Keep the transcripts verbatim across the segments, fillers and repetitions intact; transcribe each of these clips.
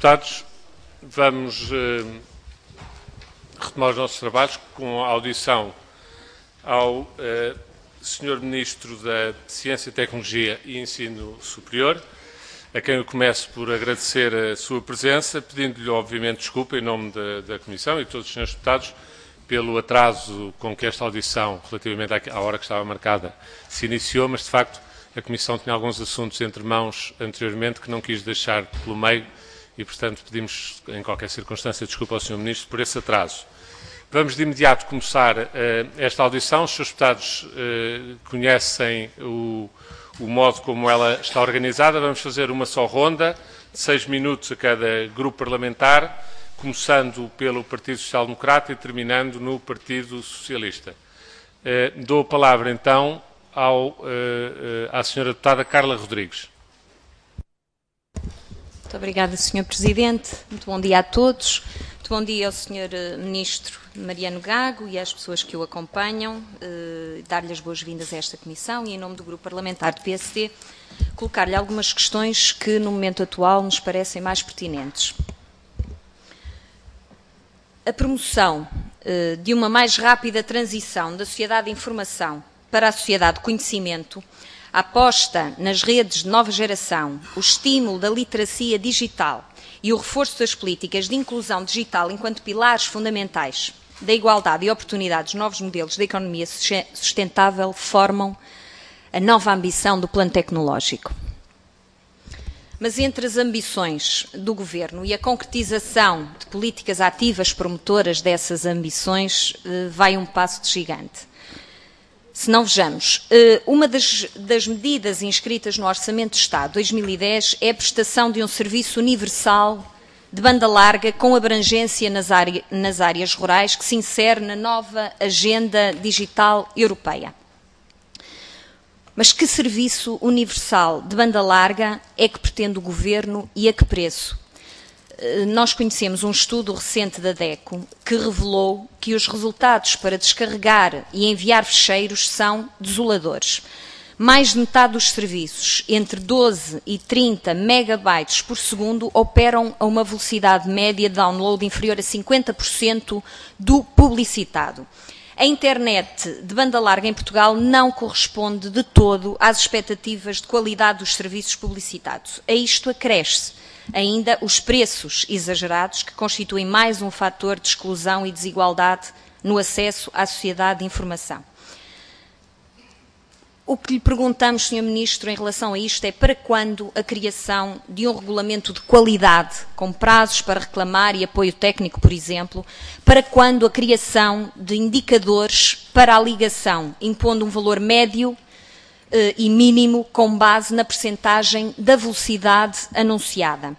Deputados, vamos eh, retomar os nossos trabalhos com a audição ao eh, senhor Ministro da Ciência, Tecnologia e Ensino Superior, a quem eu começo por agradecer a sua presença, pedindo-lhe, obviamente, desculpa em nome da, da Comissão e de todos os senhores deputados pelo atraso com que esta audição, relativamente à hora que estava marcada, se iniciou, mas, de facto, a Comissão tinha alguns assuntos entre mãos anteriormente que não quis deixar pelo meio e, portanto, pedimos, em qualquer circunstância, desculpa ao senhor Ministro por esse atraso. Vamos de imediato começar uh, esta audição. Os senhores deputados uh, conhecem o, o modo como ela está organizada. Vamos fazer uma só ronda, de seis minutos a cada grupo parlamentar, começando pelo Partido Social Democrata e terminando no Partido Socialista. Uh, dou a palavra, então, ao, uh, uh, à senhora deputada Carla Rodrigues. Muito obrigada, senhor Presidente. Muito bom dia a todos. Muito bom dia ao senhor Ministro Mariano Gago e às pessoas que o acompanham. Eh, dar-lhe as boas-vindas a esta Comissão e, em nome do Grupo Parlamentar do P S D, colocar-lhe algumas questões que, no momento atual, nos parecem mais pertinentes. A promoção eh, de uma mais rápida transição da sociedade de informação para a sociedade de conhecimento, a aposta nas redes de nova geração, o estímulo da literacia digital e o reforço das políticas de inclusão digital enquanto pilares fundamentais da igualdade e oportunidades, novos modelos da economia sustentável formam a nova ambição do plano tecnológico. Mas entre as ambições do Governo e a concretização de políticas ativas promotoras dessas ambições, vai um passo de gigante. Se não vejamos, uma das, das medidas inscritas no Orçamento de Estado dois mil e dez é a prestação de um serviço universal de banda larga com abrangência nas, área, nas áreas rurais que se insere na nova Agenda Digital Europeia. Mas que serviço universal de banda larga é que pretende o Governo e a que preço? Nós conhecemos um estudo recente da DECO que revelou que os resultados para descarregar e enviar ficheiros são desoladores. Mais de metade dos serviços, entre doze e trinta megabytes por segundo, operam a uma velocidade média de download inferior a cinquenta por cento do publicitado. A internet de banda larga em Portugal não corresponde de todo às expectativas de qualidade dos serviços publicitados. A isto acresce ainda os preços exagerados, que constituem mais um fator de exclusão e desigualdade no acesso à sociedade de informação. O que lhe perguntamos, senhor Ministro, em relação a isto é para quando a criação de um regulamento de qualidade, com prazos para reclamar e apoio técnico, por exemplo, para quando a criação de indicadores para a ligação, impondo um valor médio e mínimo com base na percentagem da velocidade anunciada.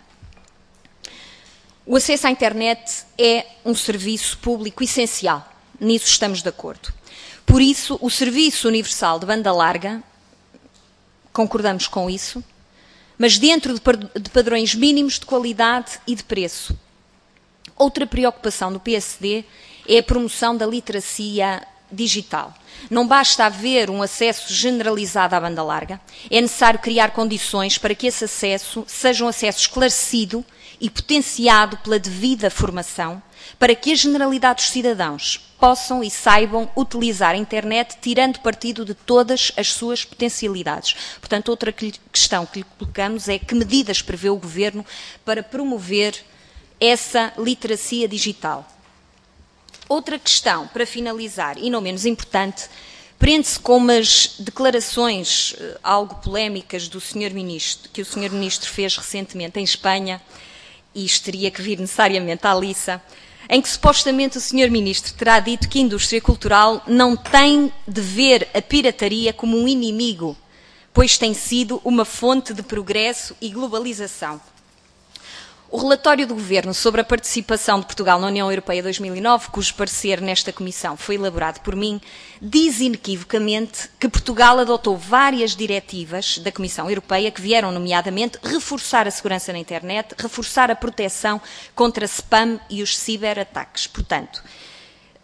O acesso à internet é um serviço público essencial, nisso estamos de acordo. Por isso, o Serviço Universal de Banda Larga, concordamos com isso, mas dentro de padrões mínimos de qualidade e de preço. Outra preocupação do P S D é a promoção da literacia digital. Não basta haver um acesso generalizado à banda larga, é necessário criar condições para que esse acesso seja um acesso esclarecido e potenciado pela devida formação, para que a generalidade dos cidadãos possam e saibam utilizar a internet tirando partido de todas as suas potencialidades. Portanto, outra questão que lhe colocamos é que medidas prevê o Governo para promover essa literacia digital. Outra questão, para finalizar, e não menos importante, prende-se com umas declarações uh, algo polémicas do senhor Ministro, que o senhor Ministro fez recentemente em Espanha, e isto teria que vir necessariamente à liça, em que supostamente o senhor Ministro terá dito que a indústria cultural não tem de ver a pirataria como um inimigo, pois tem sido uma fonte de progresso e globalização. O relatório do Governo sobre a participação de Portugal na União Europeia dois mil e nove, cujo parecer nesta Comissão foi elaborado por mim, diz inequivocamente que Portugal adotou várias diretivas da Comissão Europeia que vieram, nomeadamente, reforçar a segurança na internet, reforçar a proteção contra spam e os ciberataques. Portanto,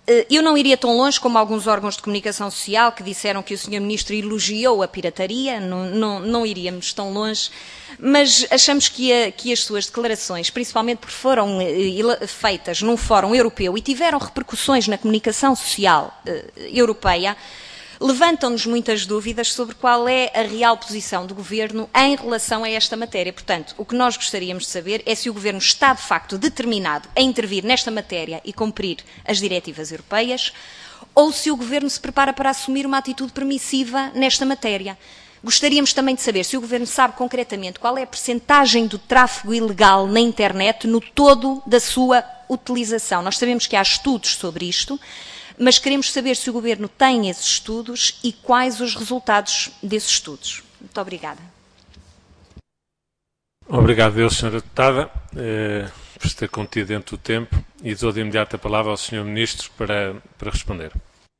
Eu não iria tão longe como alguns órgãos de comunicação social que disseram que o senhor Ministro elogiou a pirataria, não, não, não iríamos tão longe, mas achamos que, a, que as suas declarações, principalmente porque foram feitas num fórum europeu e tiveram repercussões na comunicação social uh, europeia, levantam-nos muitas dúvidas sobre qual é a real posição do Governo em relação a esta matéria. Portanto, o que nós gostaríamos de saber é se o Governo está, de facto, determinado a intervir nesta matéria e cumprir as diretivas europeias, ou se o Governo se prepara para assumir uma atitude permissiva nesta matéria. Gostaríamos também de saber se o Governo sabe concretamente qual é a percentagem do tráfego ilegal na internet no todo da sua utilização. Nós sabemos que há estudos sobre isto, mas queremos saber se o Governo tem esses estudos e quais os resultados desses estudos. Muito obrigada. Obrigado, eu, senhora Deputada, eh, por ter contido dentro do tempo, e dou de imediato a palavra ao senhor Ministro para, para responder.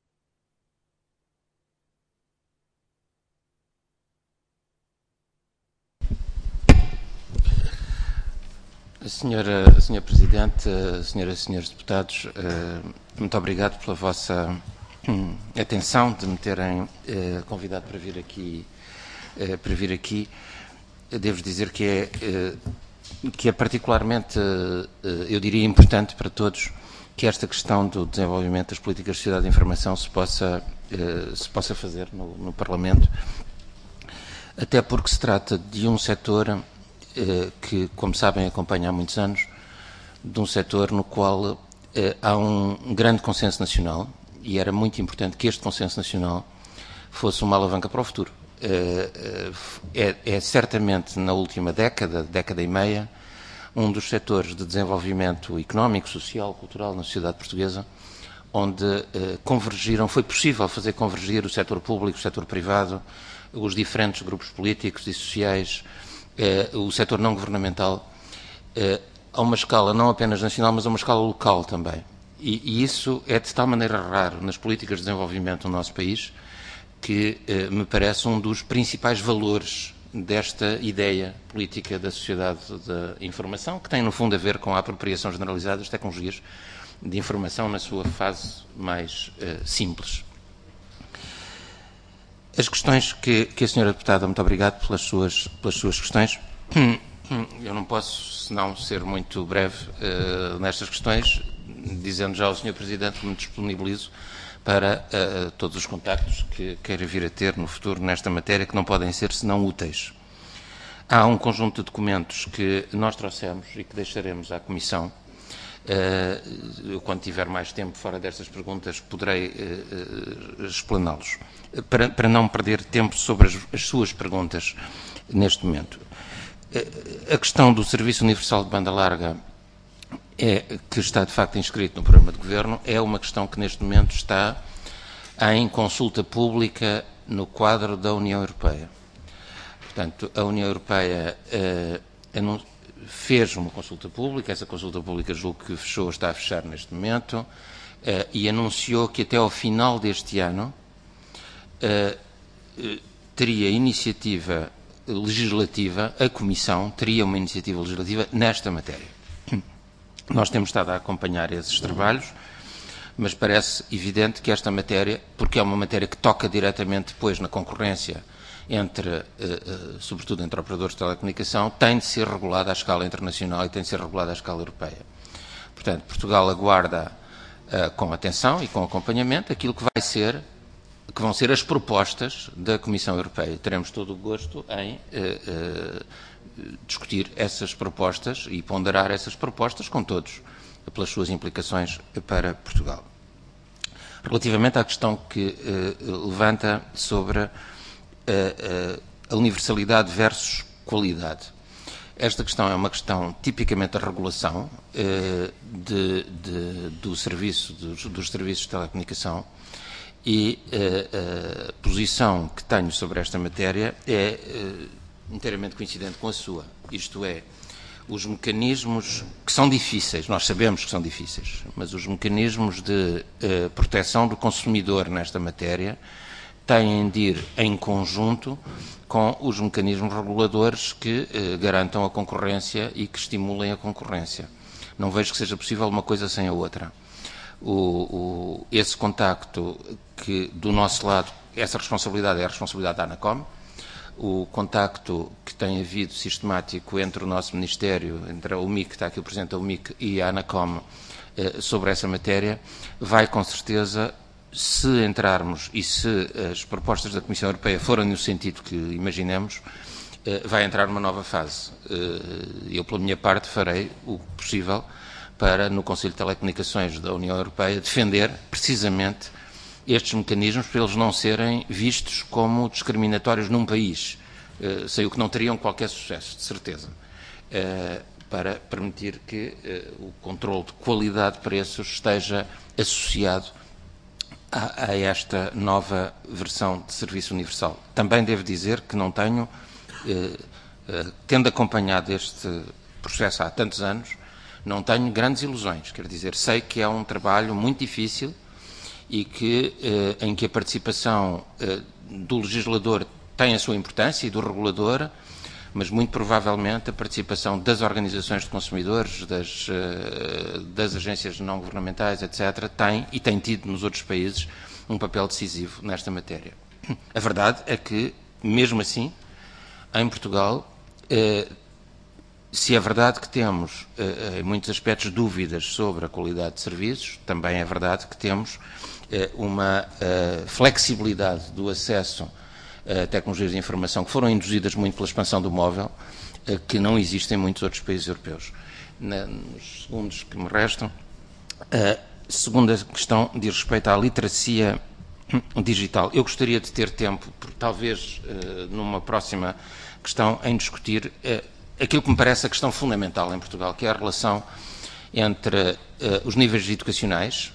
Senhora, senhora Presidente, senhoras e senhores deputados, muito obrigado pela vossa atenção de me terem convidado para vir aqui. Para vir aqui. Devo dizer que é, que é particularmente, eu diria, importante para todos que esta questão do desenvolvimento das políticas de sociedade de informação se possa, se possa fazer no, no Parlamento, até porque se trata de um setor que, como sabem, acompanha há muitos anos, de um setor no qual eh, há um grande consenso nacional, e era muito importante que este consenso nacional fosse uma alavanca para o futuro. Eh, é, é certamente, na última década, década e meia, um dos setores de desenvolvimento económico, social, cultural na sociedade portuguesa, onde eh, convergiram, foi possível fazer convergir o setor público, o setor privado, os diferentes grupos políticos e sociais, Eh, o setor não governamental, eh, a uma escala não apenas nacional, mas a uma escala local também. E, e isso é de tal maneira raro nas políticas de desenvolvimento do nosso país que eh, me parece um dos principais valores desta ideia política da sociedade da informação, que tem no fundo a ver com a apropriação generalizada das tecnologias de informação na sua fase mais eh, simples. As questões que, que a senhora Deputada, muito obrigado pelas suas, pelas suas questões. Eu não posso, senão, ser muito breve uh, nestas questões, dizendo já ao senhor Presidente que me disponibilizo para uh, todos os contactos que queira vir a ter no futuro nesta matéria, que não podem ser senão úteis. Há um conjunto de documentos que nós trouxemos e que deixaremos à Comissão. Uh, eu, quando tiver mais tempo fora destas perguntas, poderei uh, uh, explaná-los. Para, para não perder tempo sobre as, as suas perguntas neste momento. Uh, a questão do Serviço Universal de Banda Larga, é, que está de facto inscrito no programa de Governo, é uma questão que neste momento está em consulta pública no quadro da União Europeia. Portanto, a União Europeia uh, fez uma consulta pública, essa consulta pública julgo que fechou, está a fechar neste momento, uh, e anunciou que até ao final deste ano uh, uh, teria iniciativa legislativa, a Comissão teria uma iniciativa legislativa nesta matéria. Nós temos estado a acompanhar esses trabalhos, mas parece evidente que esta matéria, porque é uma matéria que toca diretamente depois na concorrência entre, uh, uh, sobretudo entre operadores de telecomunicação, tem de ser regulada à escala internacional e tem de ser regulada à escala europeia. Portanto, Portugal aguarda uh, com atenção e com acompanhamento aquilo que vai ser, que vão ser as propostas da Comissão Europeia. Teremos todo o gosto em uh, uh, discutir essas propostas e ponderar essas propostas com todos, pelas suas implicações para Portugal. Relativamente à questão que uh, levanta sobre uh, uh, a universalidade versus qualidade. Esta questão é uma questão tipicamente da regulação uh, de, de, do serviço, dos, dos serviços de telecomunicação, e uh, a posição que tenho sobre esta matéria é uh, inteiramente coincidente com a sua. Isto é, os mecanismos que são difíceis, nós sabemos que são difíceis, mas os mecanismos de uh, proteção do consumidor nesta matéria têm de ir em conjunto com os mecanismos reguladores que uh, garantam a concorrência e que estimulem a concorrência. Não vejo que seja possível uma coisa sem a outra. o, o, esse contacto que, do nosso lado, essa responsabilidade é a responsabilidade da ANACOM, o contacto que tem havido sistemático entre o nosso Ministério, entre a U M I C, está aqui o Presidente da U M I C, e a ANACOM eh, sobre essa matéria, vai com certeza, se entrarmos e se as propostas da Comissão Europeia forem no sentido que imaginemos, eh, vai entrar numa nova fase. Eh, eu, pela minha parte, farei o possível para, no Conselho de Telecomunicações da União Europeia, defender precisamente estes mecanismos para eles não serem vistos como discriminatórios num país. Uh, sei que não teriam qualquer sucesso, de certeza, uh, para permitir que uh, o controle de qualidade de preços esteja associado a, a esta nova versão de serviço universal. Também devo dizer que não tenho, uh, uh, tendo acompanhado este processo há tantos anos, não tenho grandes ilusões. Quer dizer, sei que é um trabalho muito difícil e que, eh, em que a participação eh, do legislador tem a sua importância e do regulador, mas muito provavelmente a participação das organizações de consumidores, das, eh, das agências não governamentais, etcétera, tem e tem tido nos outros países um papel decisivo nesta matéria. A verdade é que, mesmo assim, em Portugal, eh, se é verdade que temos, eh, em muitos aspectos, dúvidas sobre a qualidade de serviços, também é verdade que temos uma uh, flexibilidade do acesso a tecnologias de informação que foram induzidas muito pela expansão do móvel, uh, que não existe em muitos outros países europeus. Na, nos segundos que me restam, a segunda questão diz respeito à literacia digital. Eu gostaria de ter tempo, por, talvez uh, numa próxima questão, em discutir uh, aquilo que me parece a questão fundamental em Portugal, que é a relação entre uh, os níveis educacionais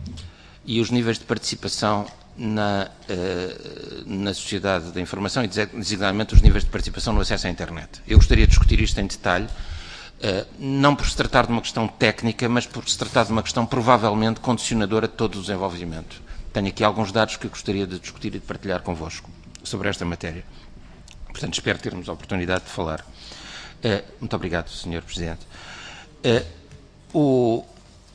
e os níveis de participação na, uh, na sociedade da informação e, designadamente, os níveis de participação no acesso à internet. Eu gostaria de discutir isto em detalhe, uh, não por se tratar de uma questão técnica, mas por se tratar de uma questão provavelmente condicionadora de todo o desenvolvimento. Tenho aqui alguns dados que eu gostaria de discutir e de partilhar convosco sobre esta matéria. Portanto, espero termos a oportunidade de falar. Uh, muito obrigado, senhor Presidente. Uh, o...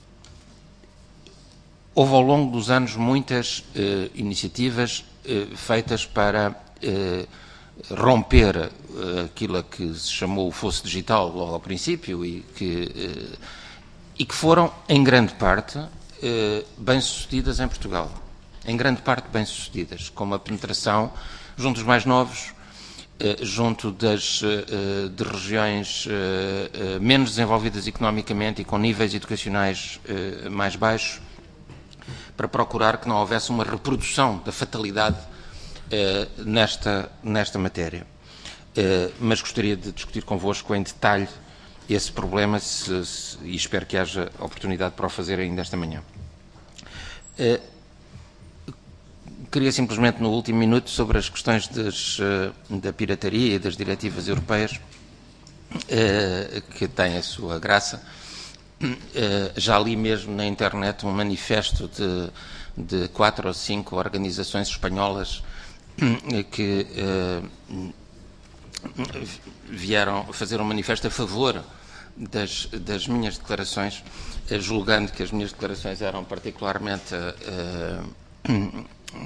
Houve ao longo dos anos muitas uh, iniciativas uh, feitas para uh, romper uh, aquilo a que se chamou o fosso digital logo ao princípio e que, uh, e que foram, em grande parte, uh, bem-sucedidas em Portugal. Em grande parte bem-sucedidas, com uma penetração junto dos mais novos, uh, junto das uh, de regiões uh, uh, menos desenvolvidas economicamente e com níveis educacionais uh, mais baixos, para procurar que não houvesse uma reprodução da fatalidade eh, nesta, nesta matéria. Eh, mas gostaria de discutir convosco em detalhe esse problema se, se, e espero que haja oportunidade para o fazer ainda esta manhã. Eh, queria simplesmente, no último minuto, sobre as questões das, da pirataria e das diretivas europeias, eh, que têm a sua graça. Uh, já li mesmo na internet um manifesto de, de quatro ou cinco organizações espanholas uh, que uh, vieram fazer um manifesto a favor das, das minhas declarações, uh, julgando que as minhas declarações eram particularmente uh, uh,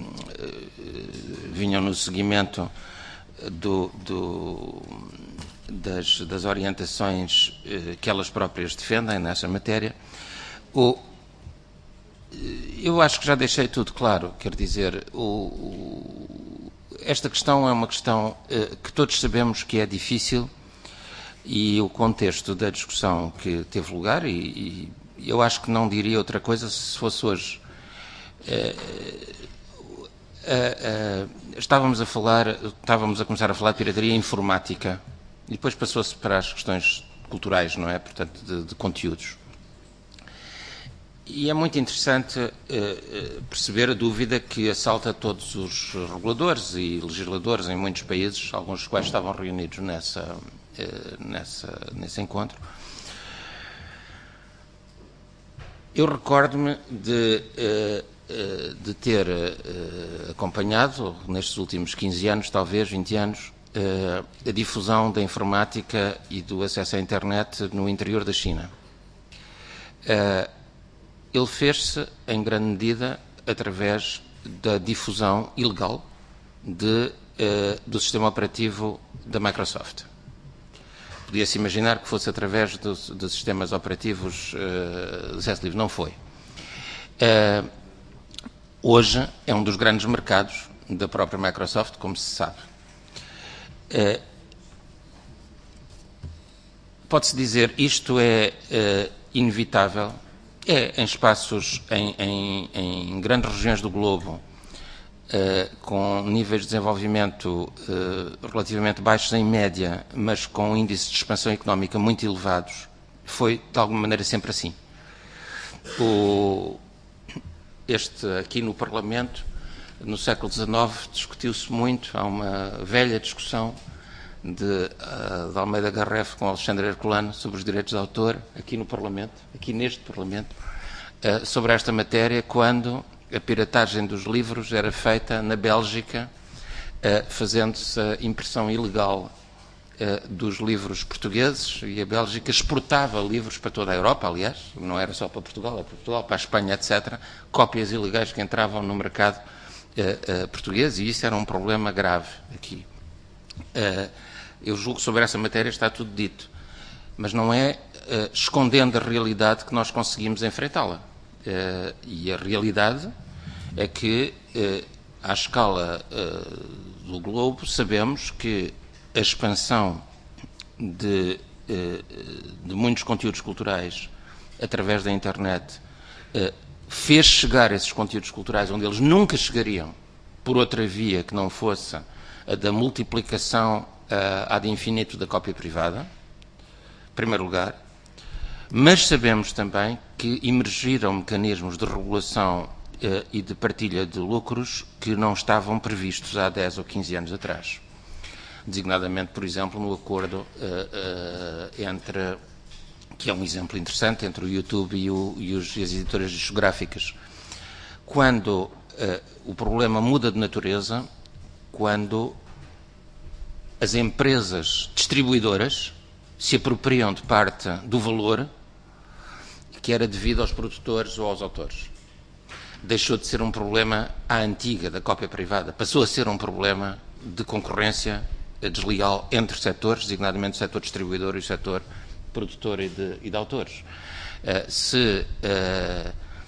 vinham no seguimento do, do Das, das orientações eh, que elas próprias defendem nessa matéria. O, eu acho que já deixei tudo claro, quer dizer, o, o, esta questão é uma questão eh, que todos sabemos que é difícil e o contexto da discussão que teve lugar, e, e eu acho que não diria outra coisa se fosse hoje. Eh, eh, eh, estávamos a falar, estávamos a começar a falar de pirataria informática. E depois passou-se para as questões culturais, não é? Portanto, de, de conteúdos. E é muito interessante uh, perceber a dúvida que assalta todos os reguladores e legisladores em muitos países, alguns dos quais estavam reunidos nessa, uh, nessa, nesse encontro. Eu recordo-me de, uh, uh, de ter uh, acompanhado, nestes últimos quinze anos, talvez vinte anos, Uh, a difusão da informática e do acesso à internet no interior da China. Uh, ele fez-se, em grande medida, através da difusão ilegal de, uh, do sistema operativo da Microsoft. Podia-se imaginar que fosse através dos, dos sistemas operativos uh, de acesso livre. Não foi. Uh, hoje é um dos grandes mercados da própria Microsoft, como se sabe. Uh, Pode-se dizer isto é uh, inevitável. É em espaços, em, em, em grandes regiões do globo, uh, com níveis de desenvolvimento uh, relativamente baixos em média, mas com índices de expansão económica muito elevados, foi de alguma maneira sempre assim. O, este, aqui no Parlamento, no século dezenove, discutiu-se muito, há uma velha discussão de, uh, de Almeida Garref com Alexandre Herculano sobre os direitos de autor, aqui no Parlamento, aqui neste Parlamento, uh, sobre esta matéria, quando a piratagem dos livros era feita na Bélgica, uh, fazendo-se a impressão ilegal uh, dos livros portugueses, e a Bélgica exportava livros para toda a Europa, aliás, não era só para Portugal, era para Portugal, para a Espanha, etcétera, cópias ilegais que entravam no mercado uh, uh, português, e isso era um problema grave aqui. Uh, eu julgo que sobre essa matéria está tudo dito, mas não é uh, escondendo a realidade que nós conseguimos enfrentá-la. Uh, e a realidade é que, uh, à escala uh, do globo, sabemos que a expansão de, uh, de muitos conteúdos culturais através da internet uh, fez chegar esses conteúdos culturais onde eles nunca chegariam por outra via que não fosse a da multiplicação uh, ad infinito da cópia privada, em primeiro lugar, mas sabemos também que emergiram mecanismos de regulação uh, e de partilha de lucros que não estavam previstos há dez ou quinze anos atrás. Designadamente, por exemplo, no acordo uh, uh, entre, que é um exemplo interessante, entre o YouTube e, o, e, os, e as editoras discográficas. Quando uh, o problema muda de natureza, quando as empresas distribuidoras se apropriam de parte do valor que era devido aos produtores ou aos autores. Deixou de ser um problema à antiga da cópia privada, passou a ser um problema de concorrência desleal entre setores, designadamente o setor distribuidor e o setor produtor e de, e de autores. Uh, se uh,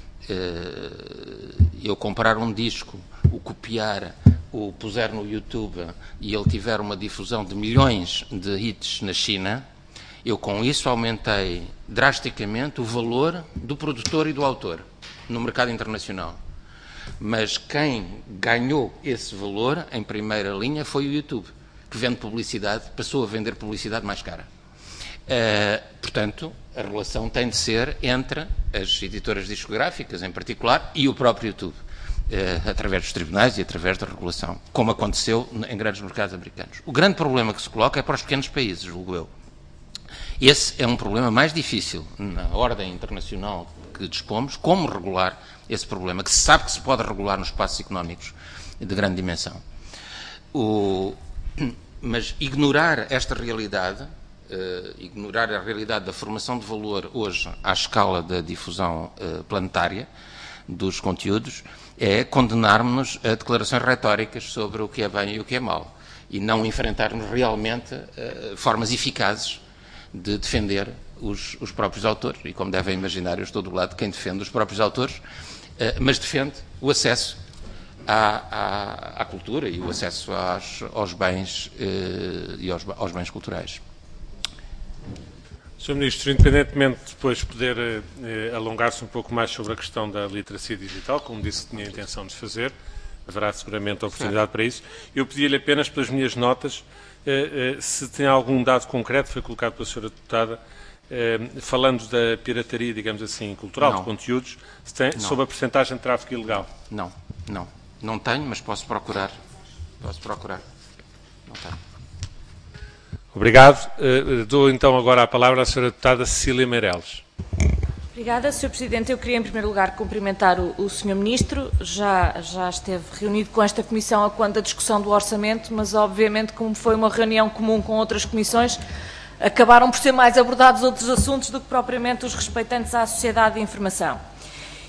uh, eu comprar um disco, o copiar, o puser no YouTube e ele tiver uma difusão de milhões de hits na China, eu com isso aumentei drasticamente o valor do produtor e do autor no mercado internacional. Mas quem ganhou esse valor em primeira linha foi o YouTube, que vende publicidade, passou a vender publicidade mais cara. Uh, portanto, a relação tem de ser entre as editoras discográficas, em particular, e o próprio YouTube. Uh, através dos tribunais e através da regulação, como aconteceu em grandes mercados americanos. O grande problema que se coloca é para os pequenos países, julgo eu. Esse é um problema mais difícil na ordem internacional que dispomos, como regular esse problema, que se sabe que se pode regular nos espaços económicos de grande dimensão. O, mas ignorar esta realidade, uh, ignorar a realidade da formação de valor hoje à escala da difusão uh, planetária dos conteúdos, é condenarmos a declarações retóricas sobre o que é bem e o que é mau e não enfrentarmos realmente uh, formas eficazes de defender os, os próprios autores. E como devem imaginar, eu estou do lado de quem defende os próprios autores, uh, mas defende o acesso à, à, à cultura e o acesso aos, aos bens uh, e aos, aos bens culturais. senhor Ministro, independentemente de depois poder eh, alongar-se um pouco mais sobre a questão da literacia digital, como disse que tinha a intenção de fazer, haverá seguramente a oportunidade para isso, eu pedi-lhe apenas pelas minhas notas, eh, eh, se tem algum dado concreto, foi colocado pela senhora deputada, eh, falando da pirataria, digamos assim, cultural, não. de conteúdos, se tem, sobre a percentagem de tráfico ilegal. Não, não. Não tenho, mas posso procurar. Posso procurar. Não tenho. Obrigado. Uh, dou então agora a palavra à senhora deputada Cecília Meireles. Obrigada, senhor Presidente. Eu queria, em primeiro lugar, cumprimentar o, o senhor Ministro. Já, já esteve reunido com esta Comissão a quando da discussão do orçamento, mas, obviamente, como foi uma reunião comum com outras comissões, acabaram por ser mais abordados outros assuntos do que propriamente os respeitantes à sociedade de informação.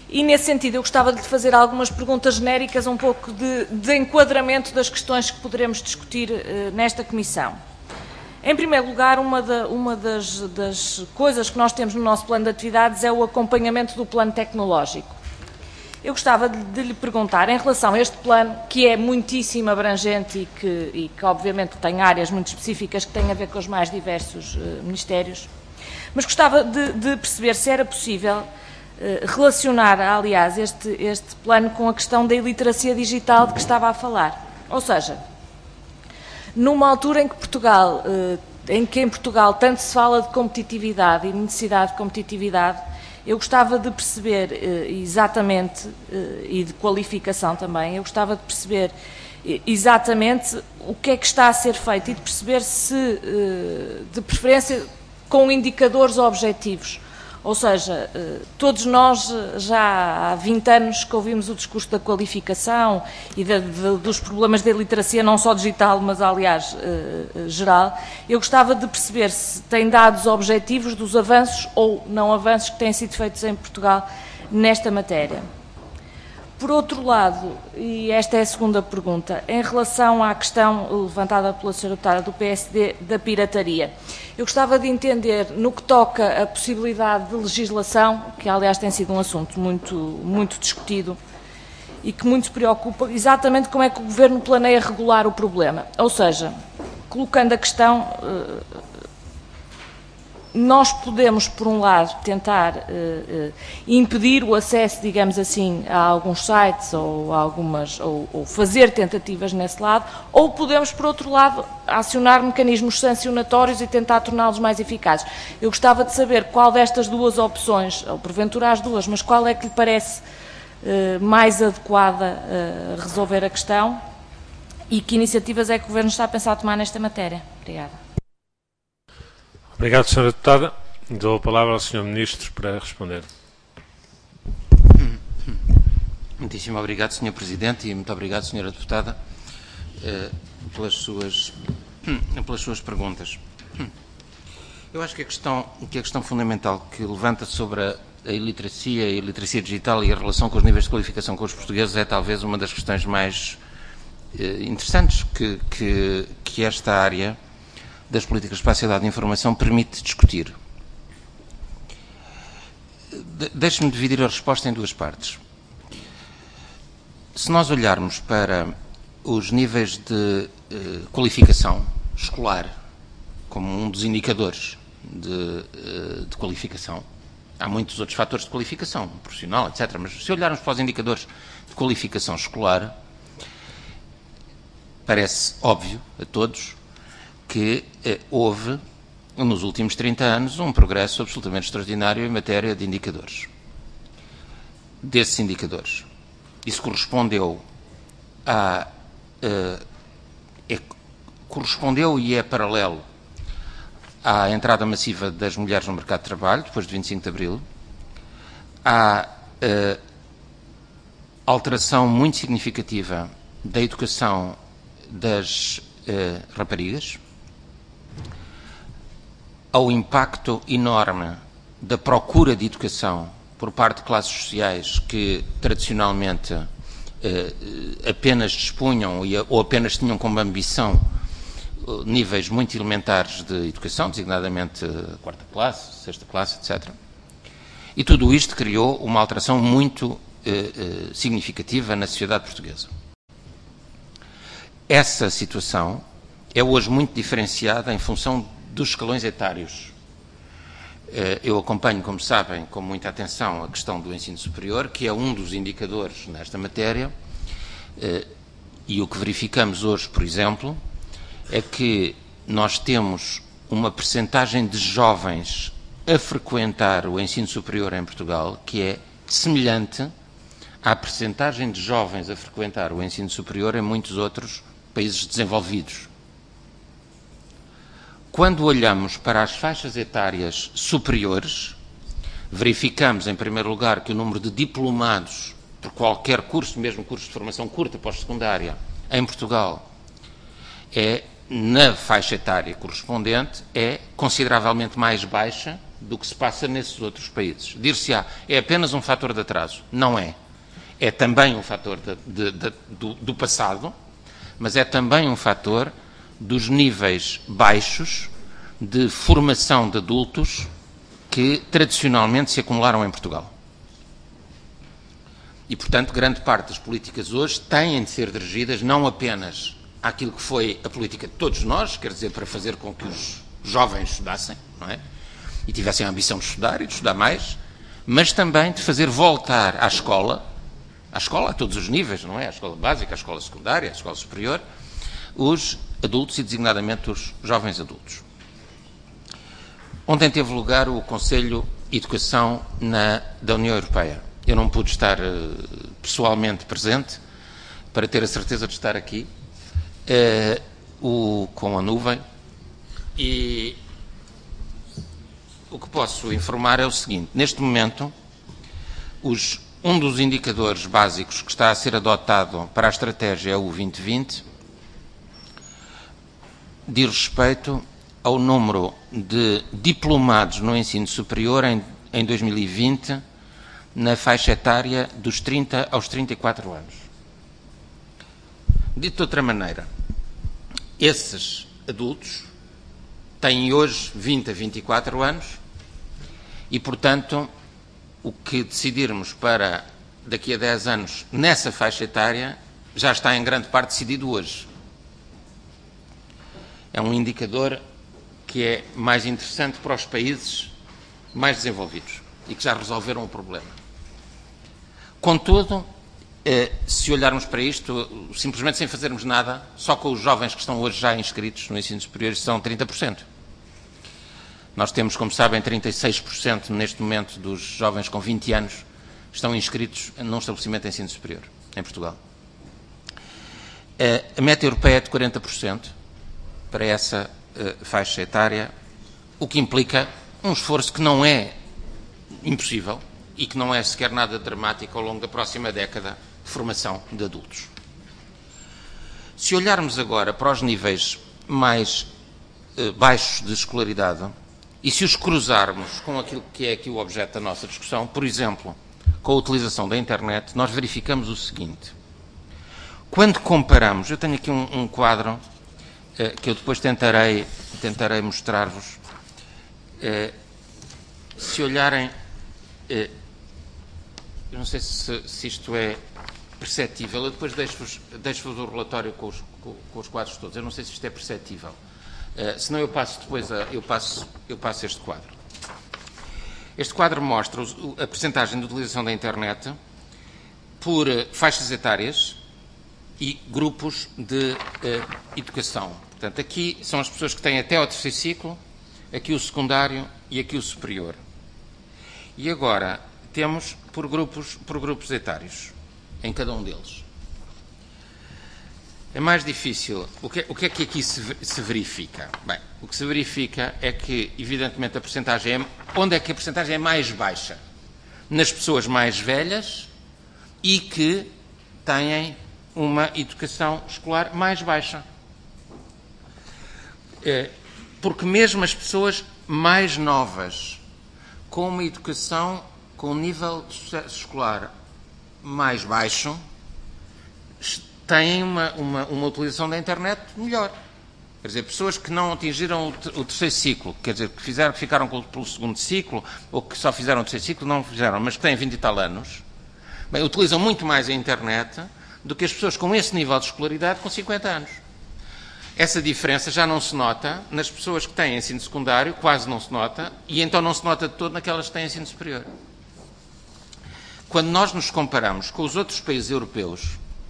E, nesse sentido, eu gostava de lhe fazer algumas perguntas genéricas, um pouco de, de enquadramento das questões que poderemos discutir uh, nesta Comissão. Em primeiro lugar, uma, da, uma das, das coisas que nós temos no nosso plano de atividades é o acompanhamento do plano tecnológico. Eu gostava de, de lhe perguntar, em relação a este plano, que é muitíssimo abrangente e que, e que obviamente, tem áreas muito específicas que têm a ver com os mais diversos uh, ministérios, mas gostava de, de perceber se era possível uh, relacionar, aliás, este, este plano com a questão da iliteracia digital de que estava a falar. Ou seja, numa altura em que Portugal, uh, em que em Portugal tanto se fala de competitividade e necessidade de competitividade, eu gostava de perceber uh, exatamente, uh, e de qualificação também, eu gostava de perceber uh, exatamente o que é que está a ser feito e de perceber se, uh, de preferência, com indicadores objetivos. Ou seja, uh, todos nós já há vinte anos que ouvimos o discurso da qualificação e de, de, dos problemas da iliteracia, não só digital, mas, aliás, uh, geral. Eu gostava de perceber se tem dados objetivos dos avanços ou não avanços que têm sido feitos em Portugal nesta matéria. Por outro lado, e esta é a segunda pergunta, em relação à questão levantada pela senhora deputada do P S D da pirataria, eu gostava de entender, no que toca à possibilidade de legislação, que aliás tem sido um assunto muito, muito discutido e que muito se preocupa, exatamente como é que o Governo planeia regular o problema. Ou seja, colocando a questão, nós podemos, por um lado, tentar uh, uh, impedir o acesso, digamos assim, a alguns sites ou, a algumas, ou, ou fazer tentativas nesse lado, ou podemos, por outro lado, acionar mecanismos sancionatórios e tentar torná-los mais eficazes. Eu gostava de saber qual destas duas opções, ou porventura as duas, mas qual é que lhe parece uh, mais adequada a uh, resolver a questão e que iniciativas é que o Governo está a pensar a tomar nesta matéria. Obrigada. Obrigado, senhora Deputada. Dou a palavra ao senhor Ministro para responder. Muitíssimo obrigado, senhor Presidente, e muito obrigado, senhora Deputada, eh, pelas, suas, pelas suas perguntas. Eu acho que a questão, que a questão fundamental que levanta sobre a, a iliteracia, a iliteracia digital e a relação com os níveis de qualificação com os portugueses é talvez uma das questões mais eh, interessantes que, que, que esta área das políticas para a sociedade de informação permite discutir. De, Deixe-me dividir a resposta em duas partes. Se nós olharmos para os níveis de eh, qualificação escolar como um dos indicadores de, eh, de qualificação, há muitos outros fatores de qualificação, profissional, etcétera, mas se olharmos para os indicadores de qualificação escolar, parece óbvio a todos que eh, houve, nos últimos trinta anos, um progresso absolutamente extraordinário em matéria de indicadores. Desses indicadores. Isso correspondeu a... Eh, é, correspondeu e é paralelo à entrada massiva das mulheres no mercado de trabalho, depois de vinte e cinco de abril, à eh, alteração muito significativa da educação das eh, raparigas, ao impacto enorme da procura de educação por parte de classes sociais que tradicionalmente eh, apenas dispunham ou apenas tinham como ambição níveis muito elementares de educação, designadamente quarta classe, sexta classe, etcétera. E tudo isto criou uma alteração muito eh, eh, significativa na sociedade portuguesa. Essa situação é hoje muito diferenciada em função dos escalões etários. Eu acompanho, como sabem, com muita atenção a questão do ensino superior, que é um dos indicadores nesta matéria, e o que verificamos hoje, por exemplo, é que nós temos uma percentagem de jovens a frequentar o ensino superior em Portugal que é semelhante à percentagem de jovens a frequentar o ensino superior em muitos outros países desenvolvidos. Quando olhamos para as faixas etárias superiores, verificamos, em primeiro lugar, que o número de diplomados por qualquer curso, mesmo curso de formação curta pós-secundária, em Portugal, é, na faixa etária correspondente, é consideravelmente mais baixa do que se passa nesses outros países. Dir-se-á, é apenas um fator de atraso. Não é. É também um fator de, de, de, do, do passado, mas é também um fator dos níveis baixos de formação de adultos que tradicionalmente se acumularam em Portugal. E, portanto, grande parte das políticas hoje têm de ser dirigidas não apenas àquilo que foi a política de todos nós, quer dizer, para fazer com que os jovens estudassem, não é? E tivessem a ambição de estudar e de estudar mais, mas também de fazer voltar à escola, à escola a todos os níveis, não é? À escola básica, à escola secundária, à escola superior, os adultos e designadamente os jovens adultos. Ontem teve lugar o Conselho de Educação na, da União Europeia. Eu não pude estar uh, pessoalmente presente para ter a certeza de estar aqui uh, o, com a nuvem e o que posso informar é o seguinte: neste momento os, um dos indicadores básicos que está a ser adotado para a estratégia é o vinte vinte, diz respeito ao número de diplomados no ensino superior em, em dois mil e vinte na faixa etária dos trinta aos trinta e quatro anos. Dito de outra maneira, esses adultos têm hoje vinte a vinte e quatro anos e, portanto, o que decidirmos para daqui a dez anos nessa faixa etária já está em grande parte decidido hoje. É um indicador que é mais interessante para os países mais desenvolvidos e que já resolveram o problema. Contudo, se olharmos para isto, simplesmente sem fazermos nada, só com os jovens que estão hoje já inscritos no ensino superior, são trinta por cento. Nós temos, como sabem, trinta e seis por cento neste momento dos jovens com vinte anos estão inscritos num estabelecimento de ensino superior, em Portugal. A meta europeia é de quarenta por cento para essa faixa etária, o que implica um esforço que não é impossível e que não é sequer nada dramático ao longo da próxima década de formação de adultos. Se olharmos agora para os níveis mais eh, baixos de escolaridade e se os cruzarmos com aquilo que é aqui o objeto da nossa discussão, por exemplo, com a utilização da internet, nós verificamos o seguinte. Quando comparamos, eu tenho aqui um, um quadro eh, que eu depois tentarei, tentarei mostrar-vos. Eh, se olharem, eh, eu não sei se, se isto é perceptível, eu depois deixo-vos deixo-vos o relatório com os, com, com os quadros todos, eu não sei se isto é perceptível, uh, senão eu passo depois, a, eu, passo, eu passo este quadro. Este quadro mostra os, a percentagem de utilização da internet por uh, faixas etárias e grupos de uh, educação. Portanto, aqui são as pessoas que têm até ao terceiro ciclo, aqui o secundário e aqui o superior. E agora temos por grupos, por grupos etários, em cada um deles. É mais difícil. O que, o que é que aqui se, se verifica? Bem, o que se verifica é que, evidentemente, a percentagem é... Onde é que a percentagem é mais baixa? Nas pessoas mais velhas e que têm uma educação escolar mais baixa. É, porque mesmo as pessoas mais novas, com uma educação, com um nível de sucesso escolar mais baixo, têm uma, uma, uma utilização da internet melhor. Quer dizer, pessoas que não atingiram o, o terceiro ciclo, quer dizer, que, fizeram, que ficaram pelo segundo ciclo, ou que só fizeram o terceiro ciclo, não fizeram, mas que têm vinte e tal anos, bem, utilizam muito mais a internet do que as pessoas com esse nível de escolaridade com cinquenta anos. Essa diferença já não se nota nas pessoas que têm ensino secundário, quase não se nota, e então não se nota de todo naquelas que têm ensino superior. Quando nós nos comparamos com os outros países europeus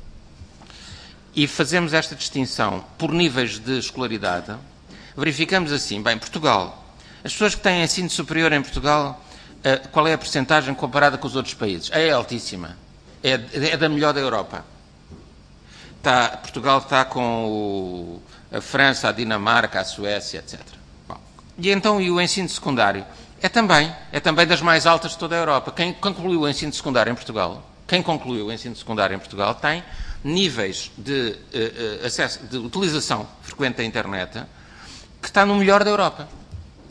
e fazemos esta distinção por níveis de escolaridade, verificamos assim, bem, Portugal, as pessoas que têm ensino superior em Portugal, qual é a percentagem comparada com os outros países? É altíssima, é, é da melhor da Europa. Está, Portugal está com o, a França, a Dinamarca, a Suécia, etcétera. Bom, e então, e o ensino secundário? É também, é também das mais altas de toda a Europa. Quem concluiu o ensino secundário em Portugal, quem concluiu o ensino secundário em Portugal tem níveis de, uh, acesso, de utilização frequente da internet que está no melhor da Europa.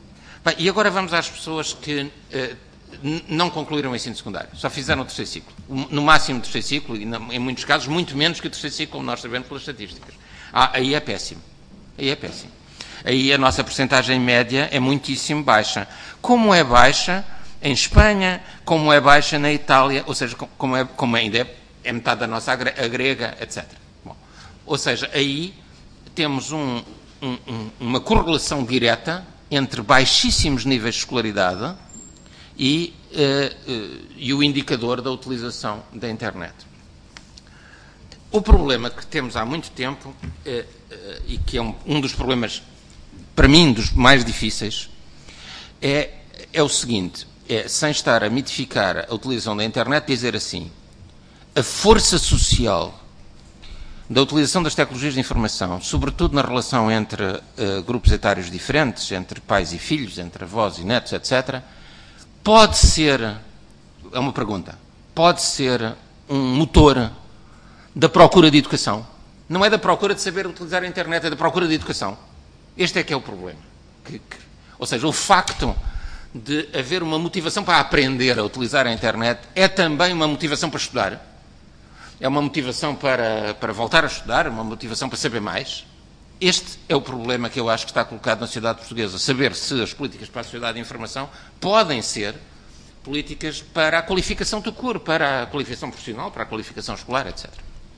Bem, e agora vamos às pessoas que eh, não concluíram o ensino secundário, só fizeram o terceiro ciclo. No máximo o terceiro ciclo, e em muitos casos muito menos que o terceiro ciclo, como nós sabemos pelas estatísticas. Ah, aí é péssimo. Aí é péssimo. Aí a nossa percentagem média é muitíssimo baixa. Como é baixa em Espanha, como é baixa na Itália, ou seja, como, é, como ainda é, é metade da nossa a grega, etcétera. Bom, ou seja, aí temos um, um, um, uma correlação direta entre baixíssimos níveis de escolaridade e, uh, uh, e o indicador da utilização da internet. O problema que temos há muito tempo, uh, uh, e que é um, um dos problemas, para mim, dos mais difíceis, é, é o seguinte, é, sem estar a mitificar a utilização da internet, dizer assim, a força social da utilização das tecnologias de informação, sobretudo na relação entre uh, grupos etários diferentes, entre pais e filhos, entre avós e netos, etcétera, pode ser, é uma pergunta, pode ser um motor da procura de educação. Não é da procura de saber utilizar a internet, é da procura de educação. Este é que é o problema. Que, que, ou seja, o facto de haver uma motivação para aprender a utilizar a internet é também uma motivação para estudar. É uma motivação para, para voltar a estudar, uma motivação para saber mais. Este é o problema que eu acho que está colocado na sociedade portuguesa. Saber se as políticas para a sociedade de informação podem ser políticas para a qualificação do curso, para a qualificação profissional, para a qualificação escolar, etcétera.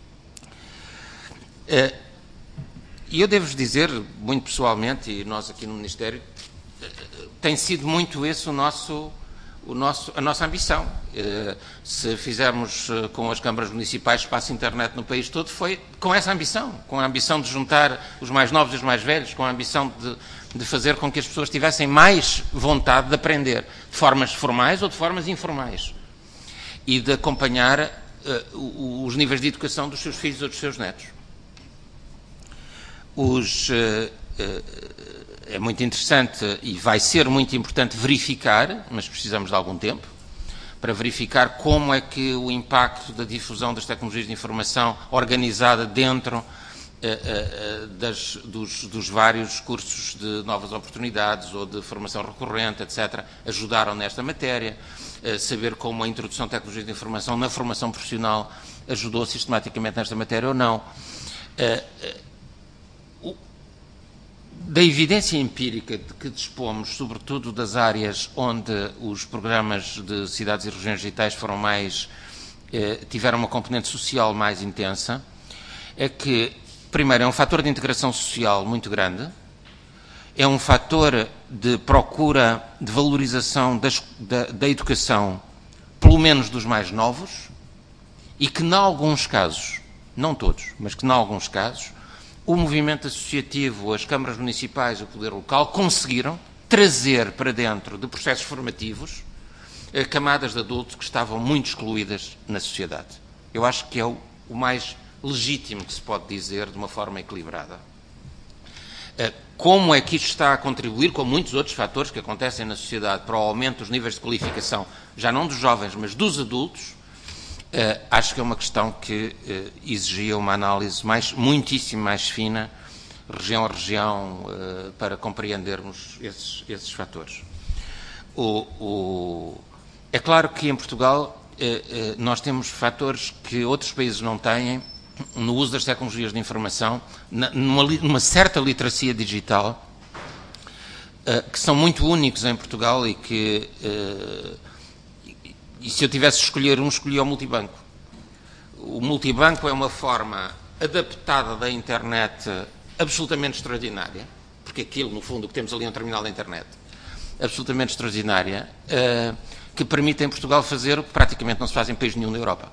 E eu devo-vos dizer, muito pessoalmente, e nós aqui no Ministério, tem sido muito esse o nosso... O nosso, a nossa ambição. Eh, se fizermos eh, com as câmaras municipais espaço internet no país todo, foi com essa ambição, com a ambição de juntar os mais novos e os mais velhos, com a ambição de, de fazer com que as pessoas tivessem mais vontade de aprender, de formas formais ou de formas informais, e de acompanhar eh, os níveis de educação dos seus filhos ou dos seus netos. Os... Eh, eh, É muito interessante e vai ser muito importante verificar, mas precisamos de algum tempo, para verificar como é que o impacto da difusão das tecnologias de informação organizada dentro eh, eh, das, dos, dos vários cursos de novas oportunidades ou de formação recorrente, etcétera, ajudaram nesta matéria, eh, saber como a introdução de tecnologias de informação na formação profissional ajudou sistematicamente nesta matéria ou não. Eh, eh, Da evidência empírica de que dispomos, sobretudo das áreas onde os programas de cidades e regiões digitais foram mais, eh, tiveram uma componente social mais intensa, é que, primeiro, é um fator de integração social muito grande, é um fator de procura, de valorização das, da, da educação, pelo menos dos mais novos, e que, em alguns casos, não todos, mas que, em alguns casos, o movimento associativo, as câmaras municipais, o poder local, conseguiram trazer para dentro de processos formativos eh, camadas de adultos que estavam muito excluídas na sociedade. Eu acho que é o, o mais legítimo que se pode dizer de uma forma equilibrada. Eh, como é que isto está a contribuir, com muitos outros fatores que acontecem na sociedade, para o aumento dos níveis de qualificação, já não dos jovens, mas dos adultos, Uh, acho que é uma questão que uh, exigia uma análise mais, muitíssimo mais fina, região a região, uh, para compreendermos esses, esses fatores. O, o... É claro que em Portugal uh, uh, nós temos fatores que outros países não têm no uso das tecnologias de informação, na, numa, numa certa literacia digital, uh, que são muito únicos em Portugal e que... Uh, E se eu tivesse de escolher um, escolhi o multibanco. O multibanco é uma forma adaptada da internet absolutamente extraordinária, porque aquilo, no fundo, o que temos ali é um terminal da internet, absolutamente extraordinária, uh, que permite em Portugal fazer o que praticamente não se faz em país nenhum da Europa.